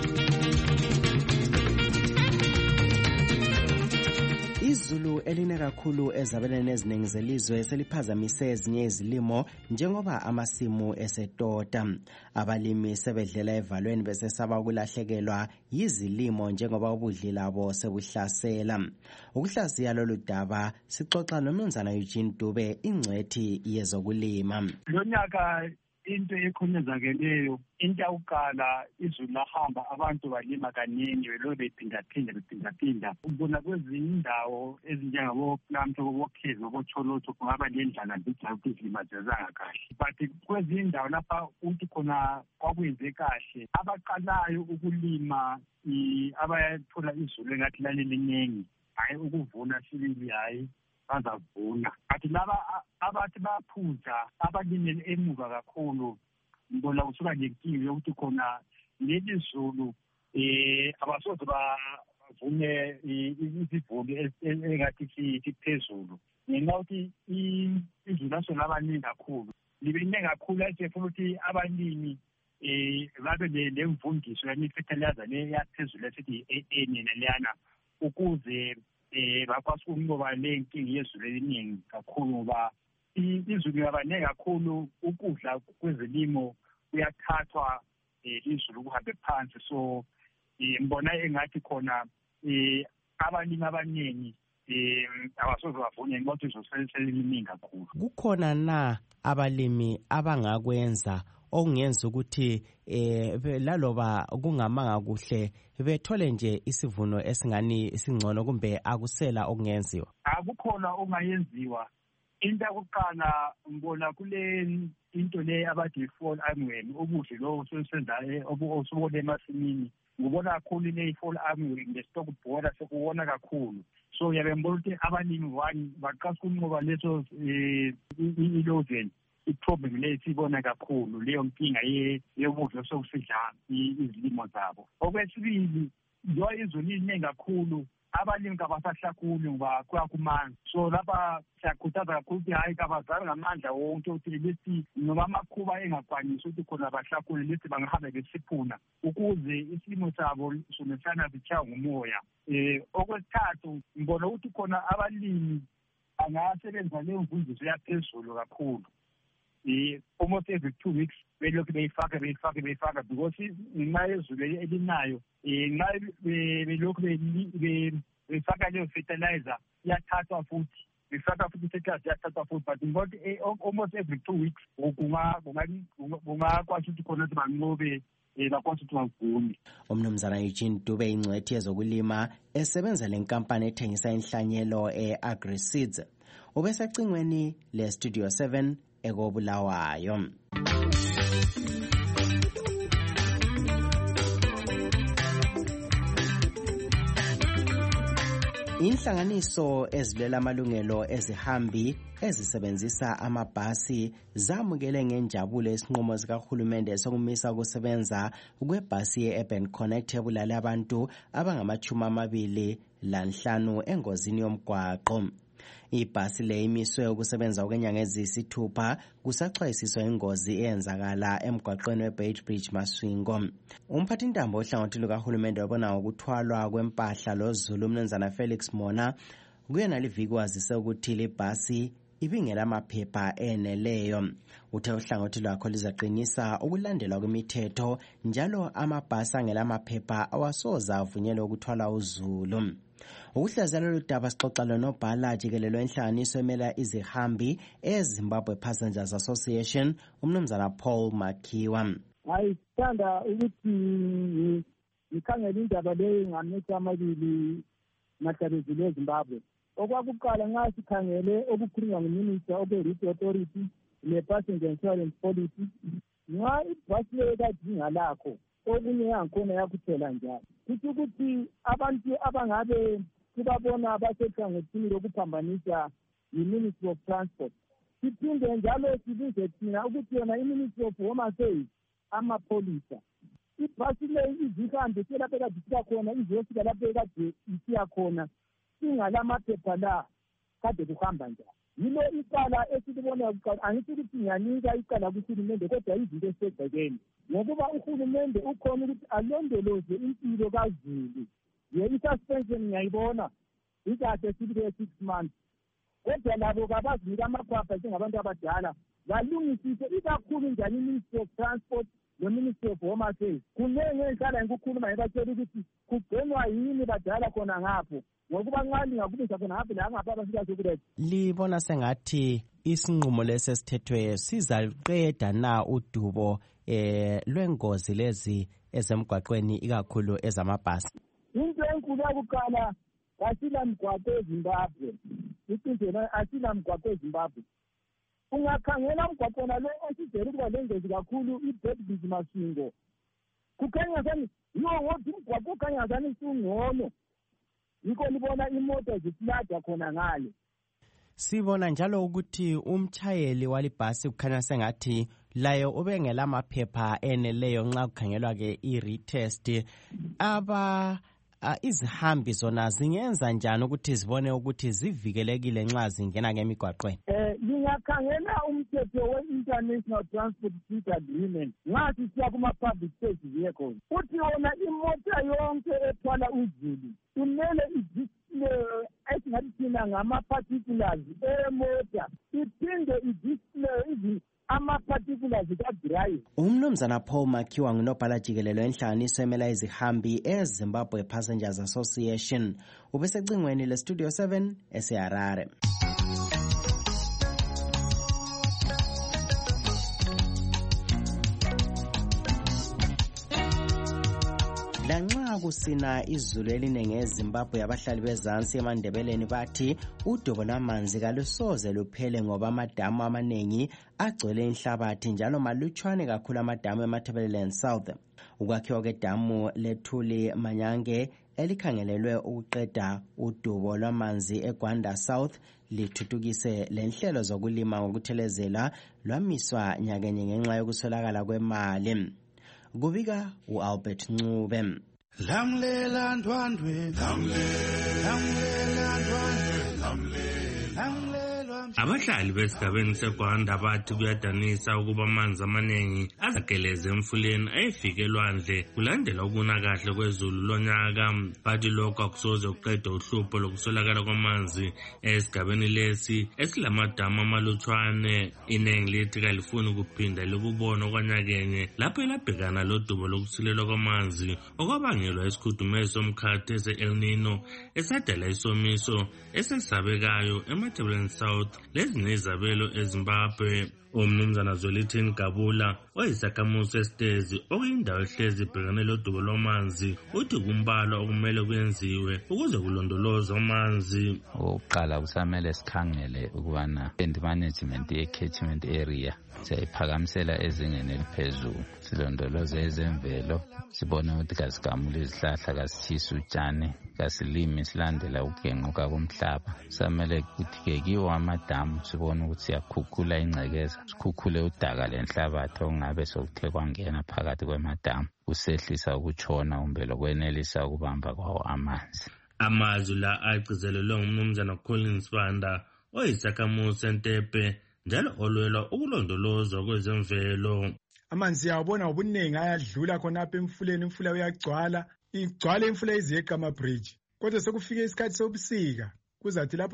Izulu eline kakhulu ezabeleni eziningi zelizwe seliphazamise ezinye izilimo njengoba amasimu esetota. Abalimi sebedlela evalweni besesaba ukulahlekelwa yizilimo njengoba ubudlila labo sebuhlasela. Ukuhlaziya lolu daba sixoxa noMnumzana Eugene Dube, ingcwethi yezokulima. Lonyaka into ekhonezakeleyo into yokuqala izulu lahamba abantu balima kaningi belo bephinda-phinda bephinda-phinda. Ubona kwezinye indawo ezinjengabo Plamto boKhizi boCholotho kungaba nendlala nje ukuthi izilima zezanga kahle, but kwezinye indawo lapha uthi khona kwakwenze kahle. Abaqalayo ukulima abayathola izulu engathi laliningi, hayi ukuvuna sibili hayi bazavuna. Athi laba abathi baphuza abalimele emuva kakhulu ngibona kusuka nenkingi yokuthi khona leli zulu eh abasoze bavune izivuno engathi siphezulu ngenxa yokuthi izulu laso labaningi kakhulu libeningi kakhulu ayefuna ukuthi abalimi eh babe nemvundiso yemifertilizer le yaphezulu esithi enene leyana ukuze eh bakwazi ukunqoba lenkingi yezulu eliningi kakhulu ngoba izulu yabaneke kakhulu ukudla kwezilimo kuyathathwa izulu kuhambe phansi. So ngibona engathi khona abalimi abaningi abasoze bavune ngoba izulu seliliningi kakhulu. Kukhona na abalimi abangakwenza okungenza ukuthi eh laloba kungamanga kuhle bethole nje isivuno esingani singcono kumbe akusela okungenziwa? Akukhona ongayenziwa. Into yokuqala ngibona kule into le abathi fall armyworm, ubuhle lo osesenza obusubone emasimini. Ngibona kakhulu le fall armyworm ngestock border sekuwona kakhulu. So yabe ngibona ukuthi abalimi one baqasa ukunqoba leso ilozen i-problem le sibona kakhulu leyo nkinga yokudla sokusidla izilimo zabo. Okwesibili, njengoba izulu liningi kakhulu abalimi kabasahlakuli ngoba kuyakumanzi. So lapha siyakhuthaza kakhulu ukuthi hayi kabazali ngamandla wonke ukuthi lesi noma amakhuba engakwanisi ukuthi khona bahlakule lesi bangahambe besiphuna ukuze isimo sabo sonesana sichaya ngumoya. Eh okwesithathu ngibona ukuthi khona abalimi bangasebenza leyo mvundiso yaphezulu kakhulu. Eh almost every two weeks belokhu beyifaka beyifaka beyifaka because ngenxa yezulu elinayo eh nxa belokhu beyifaka leyo fertilizer iyathathwa futhi befaka futhi fertilizer iyathathwa futhi, but ngoba almost every two weeks kungakwazi ukuthi khona ukuthi banqobe bakwazi ukuthi bavune. Umnumzana Eugene Dube, ingcwethi yezokulima esebenza lenkampani ethengisa inhlanyelo e-AgriSeeds, ubesecingweni le-Studio seven ekobulawayo. Inhlanganiso ezilela amalungelo ezihambi ezisebenzisa amabhasi zamukele ngenjabulo isinqumo sikahulumende sokumisa ukusebenza kwebhasi ye-Urban Connect ebulale abantu abangamachumi amabili lanhlanu engozini yomgwaqo. Ibhasi le imiswe ukusebenza okwenyanga eziyisithupha kusaxwayisiswa ingozi eyenzakala emgwaqweni weBeitbridge Maswingo. Umphathintambo ohlangothi lukahulumende wabona ngokuthwalwa kwempahla loZulu umnumzana Felix Mona kuyena liviki wazise ukuthi le bhasi ibingela amaphepha eneleyo. Uthe uhlangothi lwakho lizaqinisa ukulandelwa kwemithetho njalo amabhasi angela amaphepha awasoza avunyelwe ukuthwala uZulu. Ukuhlaziya lolu daba sixoxa lonobhala jikelelo enhlanganiso emela izihambi eZimbabwe Passengers Association umnumzana Paul Makiwa. Hayi sithanda ukuthi ngikhangela indaba leyo ngamehlo amabili mahlabezile eZimbabwe. Okwakuqala nxa sikhangele okukhulunywa nguminister obe-Route Authority ne-Passenger Insurance Policy, nxa ibhasi leyo kade ingalakho okunye yangikhona yakuthela njalo. Kuthi ukuthi abantu abangabe sibabona basehlangothini lokuphambanisa yi-Ministry of Transport, siphinde njalo sibize thina ukuthi yona i-Ministry of Home Affairs amapholisa. Ibhasi leyo izihambi selapho ekade isiya khona izofika lapho ekade isiya khona ingalamaphepha la kade kuhamba njani. Yilo icala esilibona kuqala. Angithi ukuthi ngiyanika icala kuhulumende kodwa izinto esegcekeni ngokuba uhulumende ukhona ukuthi alondoloze impilo kaZulu. Ye i-suspension ngiyayibona ikade sibike six months kodwa labo kabazinika amaphepha njengabantu abadala balungisise ikakhulu njani i-Ministry of Transport ne-Ministry of Home Affairs. Kunenge ngihlala ngikukhuluma ngibatshela ukuthi kugcinwa yini badala khona ngapho ngokuba nxa lingakubisa khona ngapho la ngapha abafika sokuletha. Libona sengathi isinqumo lesi esithethwe sizaqeda na udubo eh lwengozi lezi ezemgwaqweni ikakhulu ezamabhasi? Into enkulu yakuqala asila mgwaqo eZimbabwe. Iqiniso asila mgwaqo eZimbabwe. Ungakhangela umgwaqo nalo osizele ukuba lengozi kakhulu iBeitbridge Maswingo. Kukhanya sani yo ngothi umgwaqo ukhanya sani sungcono. Yiko libona imoto ziflada khona ngale. Sibona njalo ukuthi umchayeli walibhasi kukhanya sengathi layo ubengela amaphepha eneleyo nxa kukhangelwa ke i-retest. Aba uh, izihambi zona zingenza njani ukuthi zibone ukuthi zivikelekile nxa zingena ngemigwaqweni? Eh lingakhangela umthetho we-International Transport Treaty Agreement nxa sisiya kuma-public safety vehicles. Uthi yona imota yonke ethwala uZulu kumele idisplay esingathi thina ngama-particulars emota, iphinde idisplay ama-particulars ka-drive. Umnumzana Paul Makiwa ngunobhala jikelelo enhlanganiso emela izihambi eZimbabwe Passengers Association ubesecingweni leStudio seven eseHarare. Lanxa kusina izulu elinenge eZimbabwe abahlali bezansi emandebeleni bathi udubo lwamanzi kalusoze luphele ngoba amadamu amaningi agcwele inhlabathi njalo malutshwane kakhulu amadamu eMatabeleland South. Ukwakhiwa kwedamu leThuli Manyange elikhangelelwe ukuqeda udubo lwamanzi eGwanda South lithuthukise lenhlelo zokulima ngokuthelezela lwamiswa nyakenye ngenxa yokuswelakala kwemali. Kubika uAlbert Ncube. Lamlela ndwandwe lamlela ndwandwe lamlela. Abahlali besigabeni seGwanda bathi kuyadanisa ukuba amanzi amaningi azageleze emfuleni ayefike elwandle kulandela ukuna kahle kwezulu lonyaka. Bathi lokho akusoze kuqeda uhlupho lokuswelakala kwamanzi esigabeni lesi esilamadamu amalutshwane. Iningi lithi kalifuni kuphinda likubona okwanyakenye lapho elabhekana lodubo lokusilelwa kwamanzi okwabangelwa isikhudumezi somkhathi ese-El Nino esadala isomiso esesabekayo eMatabeleland South lezinye izabelo eZimbabwe. umnumzana Zwelithini Gabula oyisakhamuzi esitezi okuyindawo ehlezi ibhekane lodubo lwamanzi uthi kumbalwa okumele kwenziwe ukuze kulondolozwe amanzi. Oqala kusamele sikhangele ukubana end management ye-catchment area siyayiphakamisela ezingeni eliphezulu, silondoloze ezemvelo, sibone ukuthi kasigamule izihlahla, kasitshisi utshani, kasilimi silandela ukugenquka komhlaba. Samele kuthi-ke kiwo amadamu sibone ukuthi siyakhukhula ingcekeza, sikhukhule udaka lenhlabathi okungabe sokuthe kwangena phakathi kwemadamu, kusehlisa ukutshona kumbe lokwenelisa ukubamba kwawo amanzi. Amazwi la agcizelelwe ngumnumzana Collins Banda oyisakhamuzi eNtepe njalo olwela ukulondolozwa kwezemvelo. Amanzi yawubona ubuningi ayadlula khonapha emfuleni, imfula uyagcwala, igcwala imfula iziyeqa ama-bridge. Kodwa sekufike isikhathi sobusika, kuzathi lapho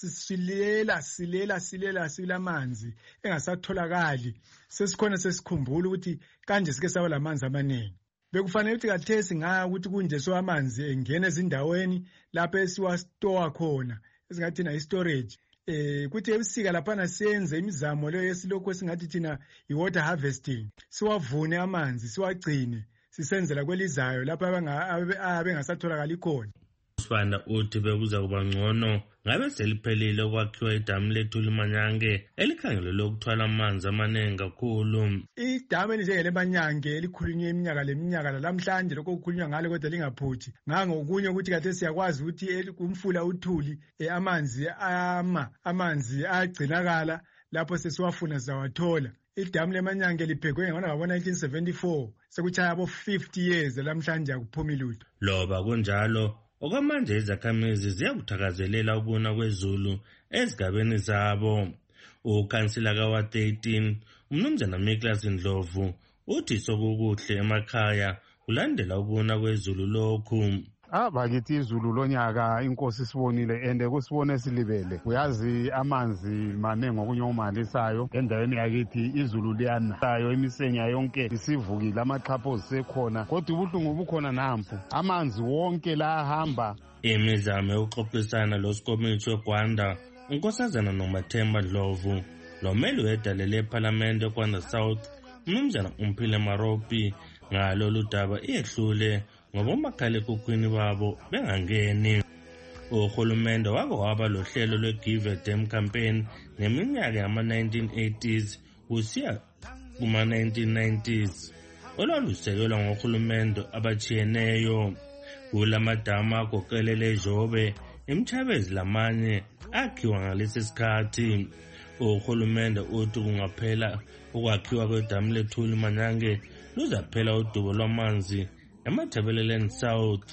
sesilela silela silela sila amanzi engasatholakali, sesikhona sesikhumbula ukuthi kanje sike saba lamanzi amaningi. Bekufanele ukuthi kathesi ngaya ukuthi kunje so amanzi engene ezindaweni lapho esiwastoa khona esingathi thina i-storage. Eh kuthi ebusika laphana siyenze imizamo leyo yesilokho esingathi thina i-water harvesting, siwavune amanzi siwagcine sisenzela kwelizayo lapho abengasatholakali khona. Usibanda uthi bekuza kuba ngcono ngabe seliphelile ukwakhiwa idamu lethu limanyange elikhangelelwe ukuthwala amanzi amaningi kakhulu. Idamu elinjengele Manyange elikhulunywe iminyaka leminyaka lamhlanje lokho kukhulunywa ngalo kodwa lingaphuthi. Ngangokunye ukuthi kade siyakwazi ukuthi umfula uthuli amanzi ama amanzi agcinakala lapho sesiwafuna sizawathola. Idamu leManyange liphekwe ngona ngabo nineteen seventy-four, sekuchaya abo fifty years lamhlanje akuphumi lutho. Loba kunjalo okwamanje izakhamizi ziyakuthakazelela ukuna kwezulu ezigabeni zabo. Ukhansila kawa thirteen umnumzana Miklas Ndlovu uthi sokukuhle emakhaya kulandela ukuna kwezulu lokhu. Ah bakithi izulu lonyaka inkosi sibonile ende kusibone silibele. Uyazi amanzi manengi okunyomalisayo endaweni yakithi izulu liyanayo imisenya yonke isivukile amaxhapho sisekhona kodwa ubuhlungu bukhona nampu amanzi wonke la hamba. Imizamo yokuxoxisana losikomiti weGwanda unkosazana noMathemba Ndlovu lomeli wedalele eParliament eGwanda South umnumzana Umphile Maropi ngalolu daba iyehlule ngoba umakhalekhukhwini babo bengangeni. Uhulumende wake waba lohlelo lwe-Give a Damn campaign ngeminyaka yama-nineteen eighties kusiya kuma-nineteen nineties olwalusekelwa ngohulumende abachiyeneyo. Kulamadamu agoqelele eJobe, iMchabezi lamanye akhiwa ngalesi sikhathi. Uhulumende uthi kungaphela ukwakhiwa kwedamu lethu limanyange luzaphela udubo lwamanzi eMatabeleland South.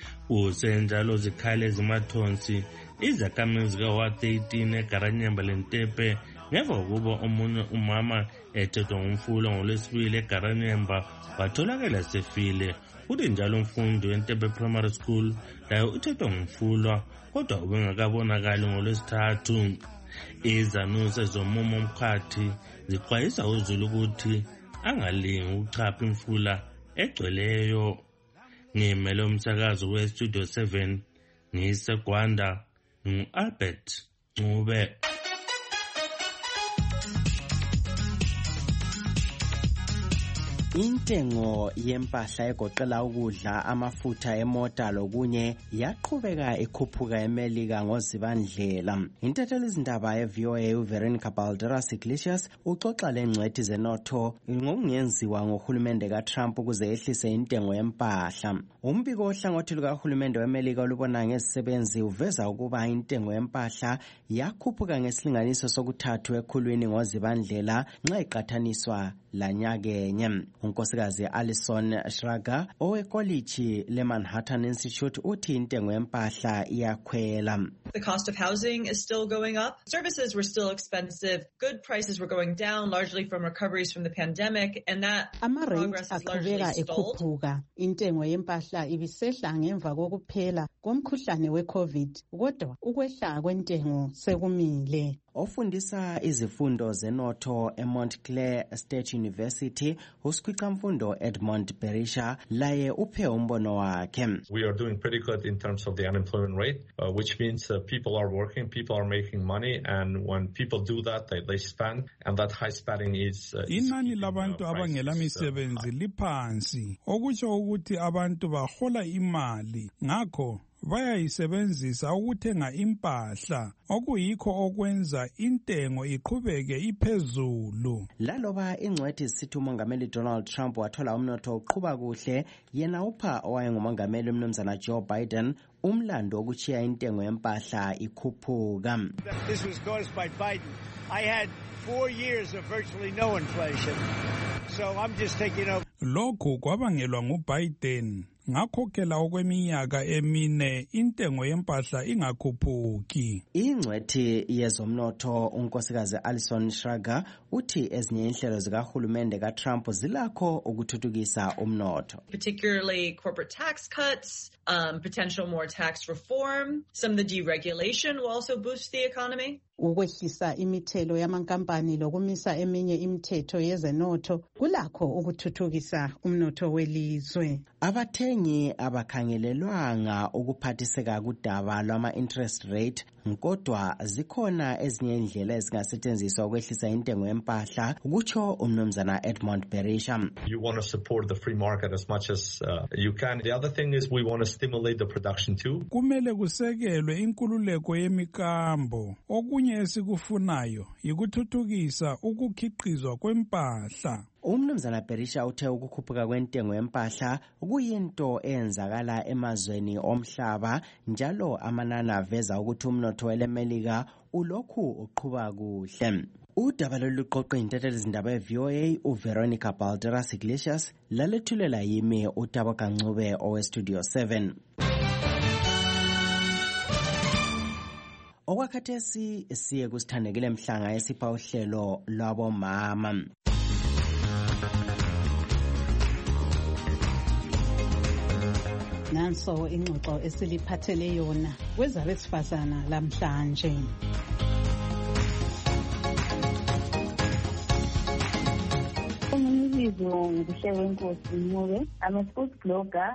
Usenjalo zikhale ezimathonsi izakhamizi kawa thirteen eGaranyemba leNtepe ngemva kokuba omunye umama ethethwa ngumfula ngolwesibili eGaranyemba watholakala sefile. Uthi njalo umfundi weNtepe Primary School laye uthethwa ngumfula kodwa ubengakabonakali ngolwesithathu. Izanusi zomumo omkhathi zixwayisa uzulu ukuthi angalingi ukuchapha imfula egcweleyo. Ngimele umsakazo weStudio seven ngiseGwanda ngu-Albert Ncube. Intengo yempahla egoqela ukudla, amafutha emota lokunye yaqhubeka ekhuphuka eMelika ngozibandlela. Intatheli izindaba ye-V O A uVeronica Balderas Iglesias uxoxa lengcwethi zenotho ngokungenziwa ngohulumende kaTrump ukuze yehlise intengo yempahla. Umbiko ohlangothi lukahulumende weMelika olubona ngezisebenzi uveza ukuba intengo yempahla yakhuphuka ngesilinganiso sokuthathu ekhulwini ngozibandlela nxa iqathaniswa lanyakenye. Unkosikazi Alison Schrager owekoliji leManhattan Institute uthi intengo yempahla iyakhwela. The cost of housing is still going up. Services were still expensive. Good prices were going down largely from recoveries from the pandemic and that progress is largely stalled. Intengo yempahla ibisehla ngemva kokuphela komkhuhlane we-COVID kodwa ukwehla kwentengo sekumile. Ofundisa izifundo zenotho eMontclair State University usikhwicamfundo Edmond Berisha laye uphe umbono wakhe. We are doing pretty good in terms of the unemployment rate, uh, which means uh, uh, people are working, people are making money, and when people do that, they, they spend, and that high spending is... Uh, is inani labantu abangela misebenzi liphansi, okutsho ukuthi abantu bahola imali, ngakho bayayisebenzisa ukuthenga impahla, okuyikho okwenza intengo iqhubeke iphezulu. Laloba ingcwethi sithi umongameli Donald Trump wathola umnotho uqhuba kuhle, yena upha owayengumongameli umnumzana Joe Biden umlando wokuchiya intengo yempahla ikhuphuka. This was caused by Biden. I had four years of virtually no inflation. So I'm just taking over. Lokhu kwabangelwa nguBiden. Ngakhokhela okweminyaka emine intengo yempahla ingakhuphuki. Ingcwethi yezomnotho unkosikazi Alison Schrager uthi ezinye inhlelo zikahulumende kaTrump zilakho ukuthuthukisa umnotho. Particularly corporate tax cuts, um, potential more tax reform, some of the deregulation will also boost the economy. Ukwehlisa imithelo yamankampani lokumisa eminye imithetho yezenotho kulakho ukuthuthukisa umnotho welizwe. Abathengi abakhangelelwanga ukuphathiseka kudaba lwama interest rate, kodwa zikhona ezinye indlela ezingasetshenziswa ukwehlisa intengo yempahla, kutsho umnumzana Edmond Berisha. You want to support the free market as much as uh, you can. The other thing is we want to stimulate the production too. Kumele kusekelwe inkululeko yemikambo. Okunye esikufunayo yikuthuthukisa ukukhiqizwa kwempahla. Umnumzana Berisha uthe ukukhuphuka kwentengo yempahla kuyinto eyenzakala emazweni omhlaba, njalo amanani aveza ukuthi umnotho welemelika ulokhu uqhuba kuhle. Udaba loluqoqo intatheli zindaba ye-V O A uVeronica Balderas Iglesias lalethulela yimi uTabo Kancube owe-Studio seven. Okwakhathesi siye kusithandekile mhlanga esipha uhlelo lwabomama. Nanso ingxoxo esiliphathele yona kwezabesifazana lamhlanje. I'm a sports blogger.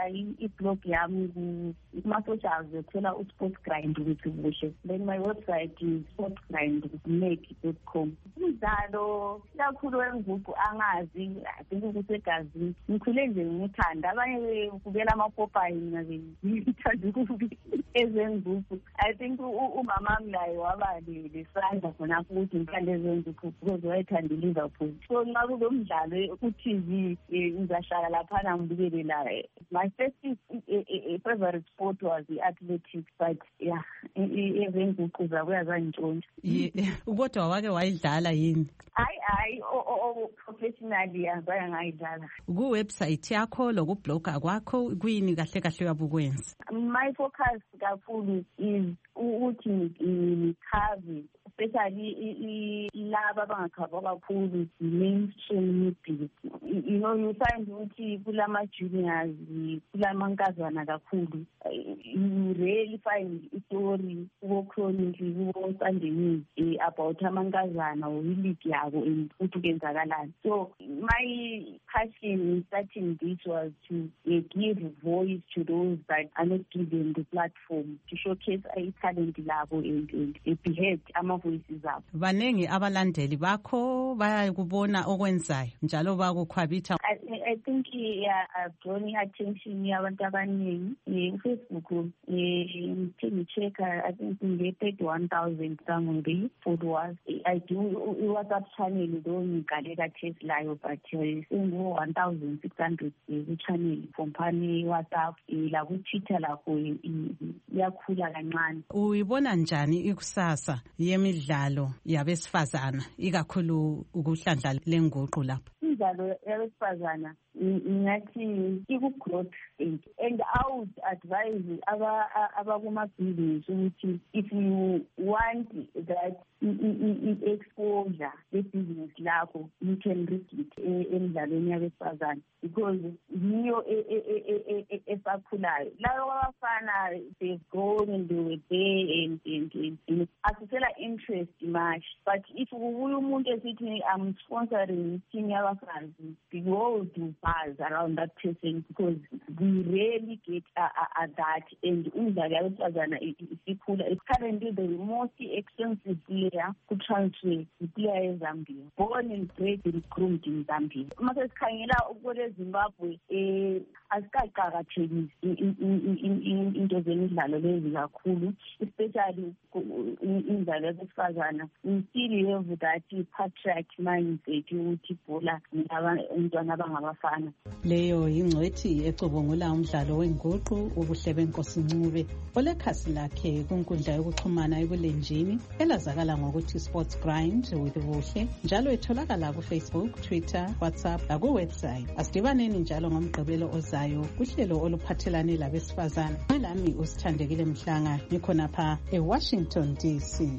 I-blog yami kuma-socials yothola u-sports grind with Bushe. Then my website is sportsgrind with make dot com. Umdlalo kakhulu wenguqu angazi, I think ukuthi egazini. Ngikhule nje ngithanda abanye kubela amapopayi mina ngithanda ukuthi ezenguqu. I think umama mlayo waba lesandla khona ukuthi ngithanda ezenguqu because wayethanda Liverpool. So ngaku lo mdlalo ku-T V ngizashaya laphana ngibukele la. My first favorite sport was the athletics, but yeah, ezenguqu zabuya zangitshontsha. Kodwa wake wayidlala yini? Hayi hayi o professionally azange ngayidlala. Ku website yakho lo ku blogger kwakho kuyini kahle kahle yabukwenza? My focus kakhulu is ukuthi ngikhave especially laba abangakhava kakhulu mainstream media. You know, you find ukuthi kulama juniors kulamankazana kakhulu, you really find story kubo chronically kubo Sunday News about amankazana or league yabo ukuthi kwenzakalani. So my passion in starting this was to uh, give voice to those that are not given the platform to showcase a talent labo and, and, and behead ama voices abo. Banengi abalandeli bakho bayakubona okwenzayo njalo bakukhwabitha. I, I think yeah, I've drawn attention yabantu abaningi. Facebook ngithenge check I think nge thirty-one thousand somewhere followers. I do WhatsApp channel though ngikalela Tesla yo but singo one thousand six hundred channel company WhatsApp la ku Twitter lakho iyakhula kancane. Uyibona njani ikusasa yemidlalo yabesifazana ikakhulu ukuhlandla lenguqu lapha? Imidlalo yabesifazana ngathi iku-growth stage, and I would advise abakuma-business ukuthi if you want that exposure le-business lakho, you can risk it emidlalweni yabesifazana because yiyo esakhulayo. Labo abafana they've grown and they were there and and and asitshela interest much, but if kubuya umuntu esithi I'm sponsoring team yabafazi, go to buzz around that person because we rarely get uh, uh, uh, that. And umdlali yabesifazana isikhula is currently the most expensive player to transfer player eZambia, born and bred and groomed in Zambia. Mase sikhangela ukule Zimbabwe eh asikaqakathekisi into zemidlalo lezi kakhulu, especially imidlalo yabesifazana. We still have that patriarch mindset ukuthi ibhola abantwana abangabafana. Leyo yingcwethi ecubungula umdlalo wenguqu ubuhle benkosi Ncube olekhasi lakhe kunkundla yokuxhumana ebulenjini elazakala ngokuthi Sports Grind with Buhle, njalo etholakala ku Facebook, Twitter, WhatsApp laku website. Asidibaneni njalo ngomgqibelo ozayo kuhlelo oluphathelane labesifazana. Nami uSithandekile Mhlanga ngikhonapha eWashington D C.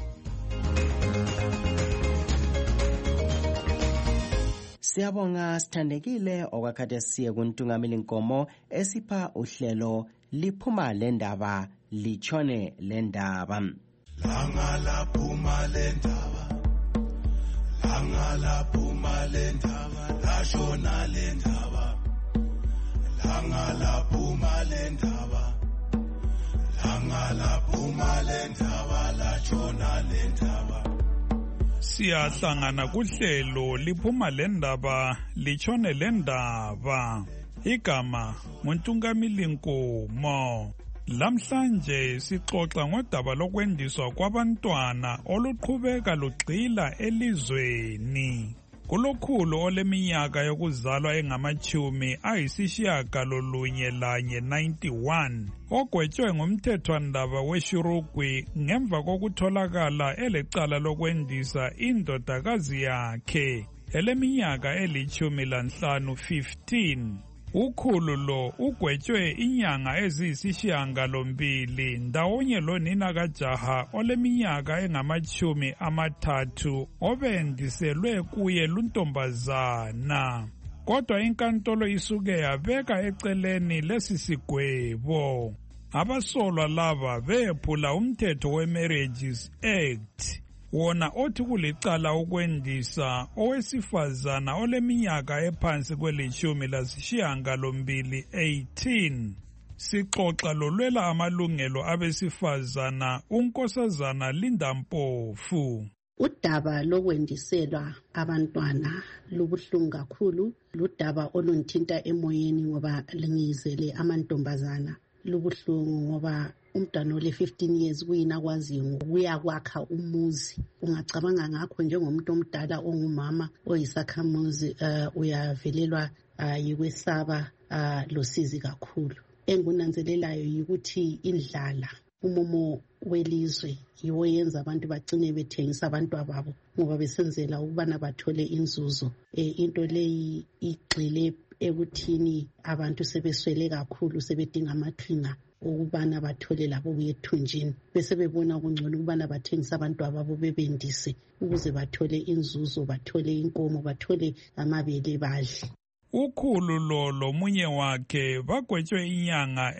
Siyabonga Sithandekile okwakade siye kuntungameli Nkomo esipha uhlelo liphuma lendaba lichone lendaba. Langa laphuma lendaba, langa laphuma lendaba, lashona lendaba, langa laphuma lendaba, langa laphuma lendaba, lashona lendaba. Siyahlangana kuhlelo liphuma lendaba lichone lendaba. Igama nguNtungamili Nkomo. Lamhlanje sixoxa ngodaba lokwendiswa kwabantwana oluqhubeka lugxila elizweni. Kulokhulu oleminyaka yokuzalwa engamachumi ayisishiyagalolunye lanye ninety-one ogwetshwe ngumthethwandaba weShurugwi ngemva kokutholakala elecala lokwendisa indodakazi yakhe eleminyaka elitshumi lanhlanu fifteen. Ukhulu lo ugwetshwe inyanga eziyisishiyagalombili ndawonye lonina kajaha oleminyaka engamachumi amathathu obendiselwe kuye luntombazana. Kodwa inkantolo isuke yabeka eceleni lesi sigwebo. Abasolwa laba bephula umthetho weMarriages Act wona othi kulicala ukwendisa owesifazana oleminyaka ephansi kwelishumi lasishiyagalombili eighteen. Sixoxa lolwela amalungelo abesifazana unkosazana Linda Mpofu. Udaba lokwendiselwa abantwana lubuhlungu kakhulu, ludaba olungithinta emoyeni ngoba lingizele amantombazana. Lubuhlungu ngoba umntwana ole fifteen years kuyina kwaziyo ngokuyakwakha umuzi. Ungacabanga ngakho njengomuntu omdala ongumama oyisakhamuzi uh, uyavelelwa uh, yikwesaba uh, losizi kakhulu. Engunanzelelayo yikuthi indlala umumo welizwe yiwo yenza abantu bagcine bethengisa abantu ababo ngoba besenzela ukubana bathole inzuzo. E, into leyi igxile ekuthini abantu sebeswele kakhulu sebedinga amaqhinga ukubana bathole labo kuyethunjini bese bebona kungcono ukubana bathengisa abantu ababo bebendise ukuze bathole inzuzo, bathole inkomo, bathole amabele badle. Ukhulu lo lomunye wakhe bagwetshwe inyanga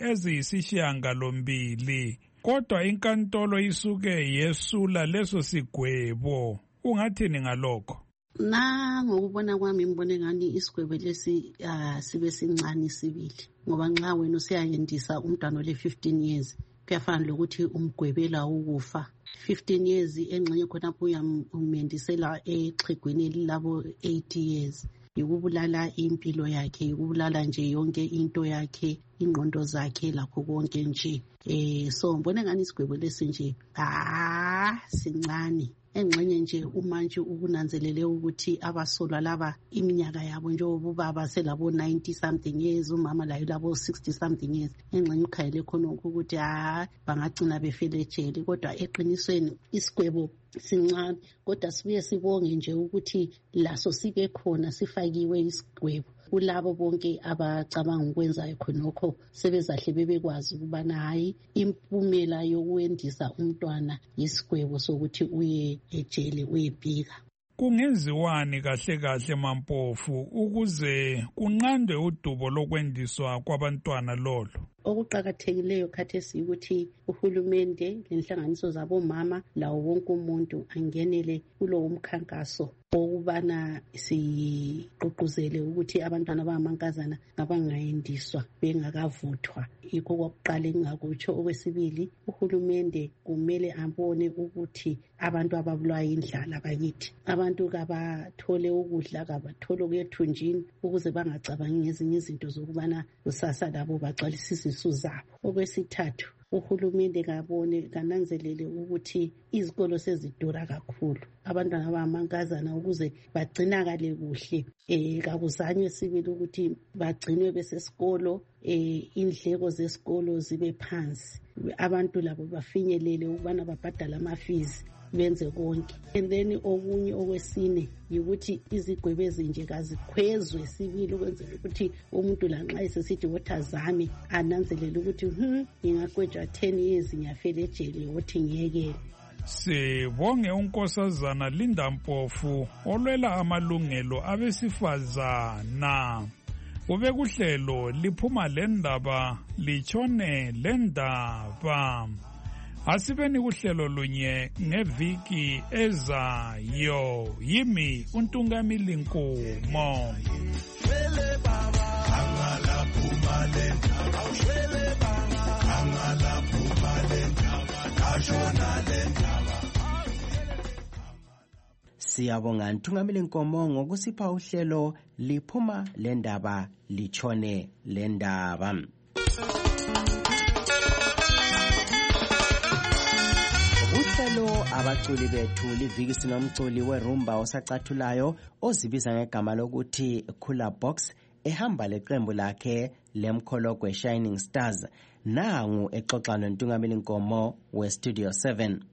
eziyisishiyagalombili kodwa inkantolo isuke yesula leso sigwebo. Ungathini ngalokho? Na ngokubona kwami ngibone ngani isigwebo lesi uh, sibe sincane sibili ngoba nxa wena usiyayendisa umntwana ole fifteen years kuyafana lokuthi umgwebela ukufa. fifteen years engxenye khonapho uyamendisela exhegweni elilabo eighty years. Yikubulala impilo yakhe, yikubulala nje yonke into yakhe, ingqondo zakhe lakho konke nje. Eh so ngibone ngani isigwebo lesi nje ah sincane. Engxenye nje umanje ukunanzelele ukuthi abasolwa laba iminyaka yabo njengoba ubaba selabo ninety something years, umama layo labo sixty something years. Engxenye ukhayele khona ukuthi ah bangagcina befele ejele, kodwa eqinisweni isigwebo sincane. Kodwa sibuye sibonge nje ukuthi laso sike khona sifakiwe isigwebo kulabo bonke abacabanga ukwenza khonokho sebezahle bebekwazi ukubana hayi impumela yokwendisa umntwana isigwebo sokuthi uye ejele uyebhika. Kungenziwani kahle kahle Mampofu ukuze kunqandwe udubo lokwendiswa kwabantwana lolo? okuqakathekileyo khathesi ukuthi uhulumende lenhlanganiso zabomama lawo wonke umuntu angenele kulowo mkhankaso okubana sigqugquzele ukuthi abantwana abangamankazana abangayendiswa bengakavuthwa. Yikho kwakuqala engingakutsho. Okwesibili, uhulumende kumele abone ukuthi abantu ababulawa yindlala bakithi, abantu kabathole ukudla, kabathole ukuyethunjini ukuze bangacabangi ngezinye izinto zokubana kusasa labo bagcwalisa izisu zabo. Okwesithathu, uhulumende kabone kananzelele ukuthi izikolo sezidura kakhulu, abantwana abangamankazana ukuze bagcinakale kuhle eh kakuzanywe sibili ukuthi bagcinwe besesikolo, eh indleko zesikolo zibe phansi, abantu labo bafinyelele ukubana babhadala ama-fees benze konke. And then okunye okwesine yikuthi izigwebo ezinje kazikhwezwe sibili ukwenzela ukuthi umuntu lanxa esesithi wothazame ananzelele ukuthi hm ngingagwejwa ten years ngiyafela ejele wothi ngiyekele. Sibonge unkosazana Linda Mpofu olwela amalungelo abesifazana. Ube kuhlelo liphuma lendaba litshone lendaba. Asibeni kuhlelo lunye ngeviki ezayo. Yimi uNtungamili Nkomo. Shwele baba angala phuma lendaba, shwele baba angala phuma lendaba, ashona lendaba. Siyabonga Ntungamili Nkomo ngokusipha uhlelo liphuma lendaba litshone lendaba. Uhlelo abaculi bethu liviki sinomculi werumba osacathulayo ozibiza ngegama lokuthi Khula Box ehamba leqembu lakhe lemkhologwe Shining Stars. Nangu exoxa noNtungamili Nkomo we Studio seven.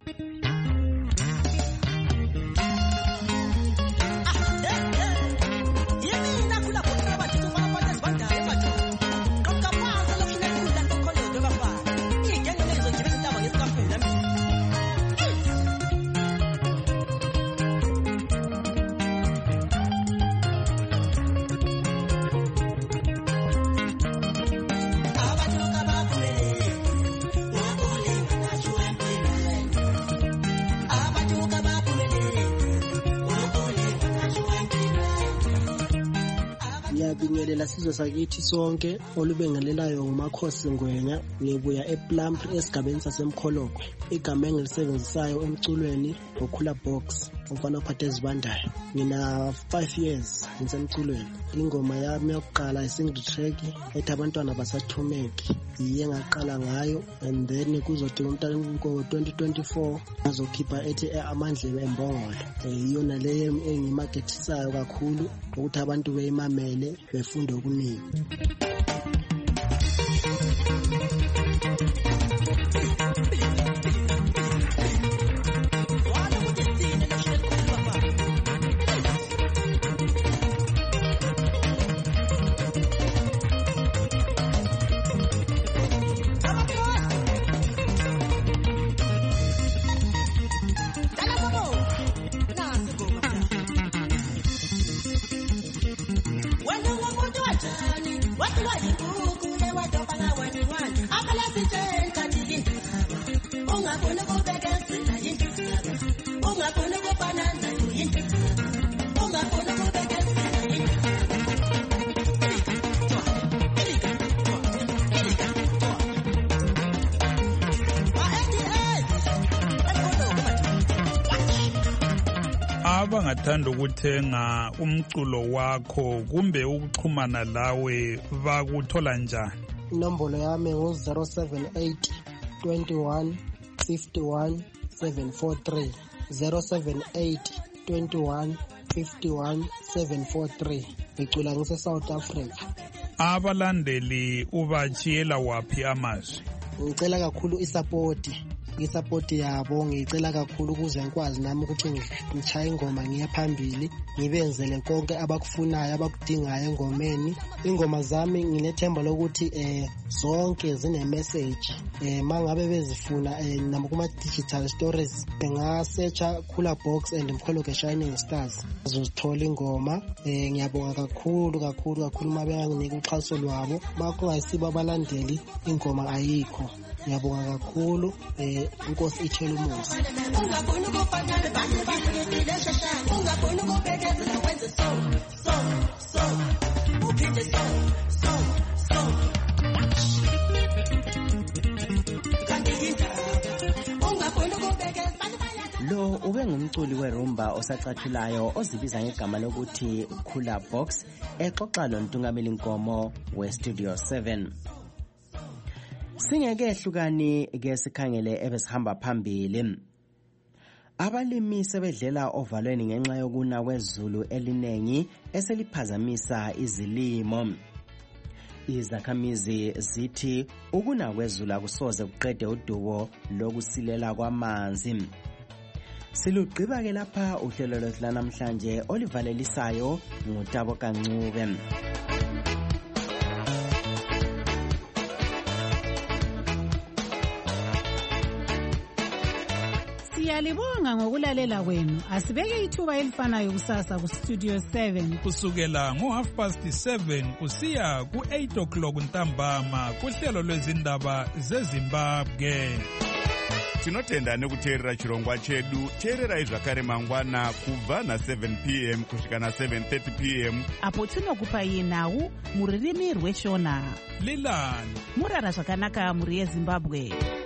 Ngiyabingelela sizwe sakithi sonke olubengelelayo nguMakhosi Ngwenya. Ngibuya ePlumtree esigabeni sasemkhologwe. Igama engilisebenzisayo emculweni uKhula Box, umfana ophatha ezibandayo. Ngina five years ngisemculweni. Ingoma yami yokuqala isingle track ethi abantwana basathumeki iye ngaqala ngayo, and then kuzothi umntana ngo twenty twenty-four azokhipha ethi amandlebe embongolo. Iyona leyo engimarketisayo kakhulu ukuthi abantu beyimamele befunde okuningi. Abangathanda ukuthenga umculo wakho kumbe ukuxhumana lawe bakuthola njani? Inombolo yami ngu zero seven eight twenty-one fifty-one seven four three zero seven eight twenty-one fifty-one seven four three. Ngicula ngise South Africa. Abalandeli ubachiyela waphi amazwi? Ngicela kakhulu isupport isapoti yabo ngicela kakhulu ukuze ngikwazi nami ukuthi ngichaye ingoma ngiye phambili ngibenzele konke abakufunayo abakudingayo engomeni. Ingoma zami nginethemba lokuthi eh zonke zine message eh mangabe bezifuna eh noma kuma digital stories bengasearcha Khula Box and Mkholoke Shining Stars uzozithola ingoma. eh ngiyabonga kakhulu kakhulu kakhulu mabenginika uxhaso lwabo makungayisiba abalandeli ingoma ayikho. Ngiyabonga kakhulu eh inkosi ithela umusa. Ungabona ukufanele banye bahlukile shashana ungabona ukubekezela wenze so so so uphinde so so so kanti indaba ungabona ukubekezela. Lo ube ngumculi werumba osacathulayo ozibiza ngegama lokuthi Khula Box exoxa lontungameli Nkomo we Studio seven. Singeke hlukani ke sikhangele ebesihamba phambili. Abalimi sebedlela ovalweni ngenxa yokuna kwezulu elinengi eseliphazamisa izilimo. Izakhamizi zithi ukuna kwezulu akusoze kuqede udubo lokusilela kwamanzi. Silugqiba ke lapha uhlelo lwethu namhlanje olivalelisayo ngutabo Kancube. Siyalibonga ngokulalela kwenu. Asibeke ithuba elifanayo kusasa ku Studio seven kusukela ngo half past seven kusiya ku eight o'clock ntambama kuhlelo lwezindaba zeZimbabwe. Tinotenda nekuteerera chirongwa chedu. Teererai zvakare mangwana kubva na seven p m kusvika na seven thirty p m apo tinokupai nhau muririmi rweshona. Lilani murara zvakanaka muri yeZimbabwe.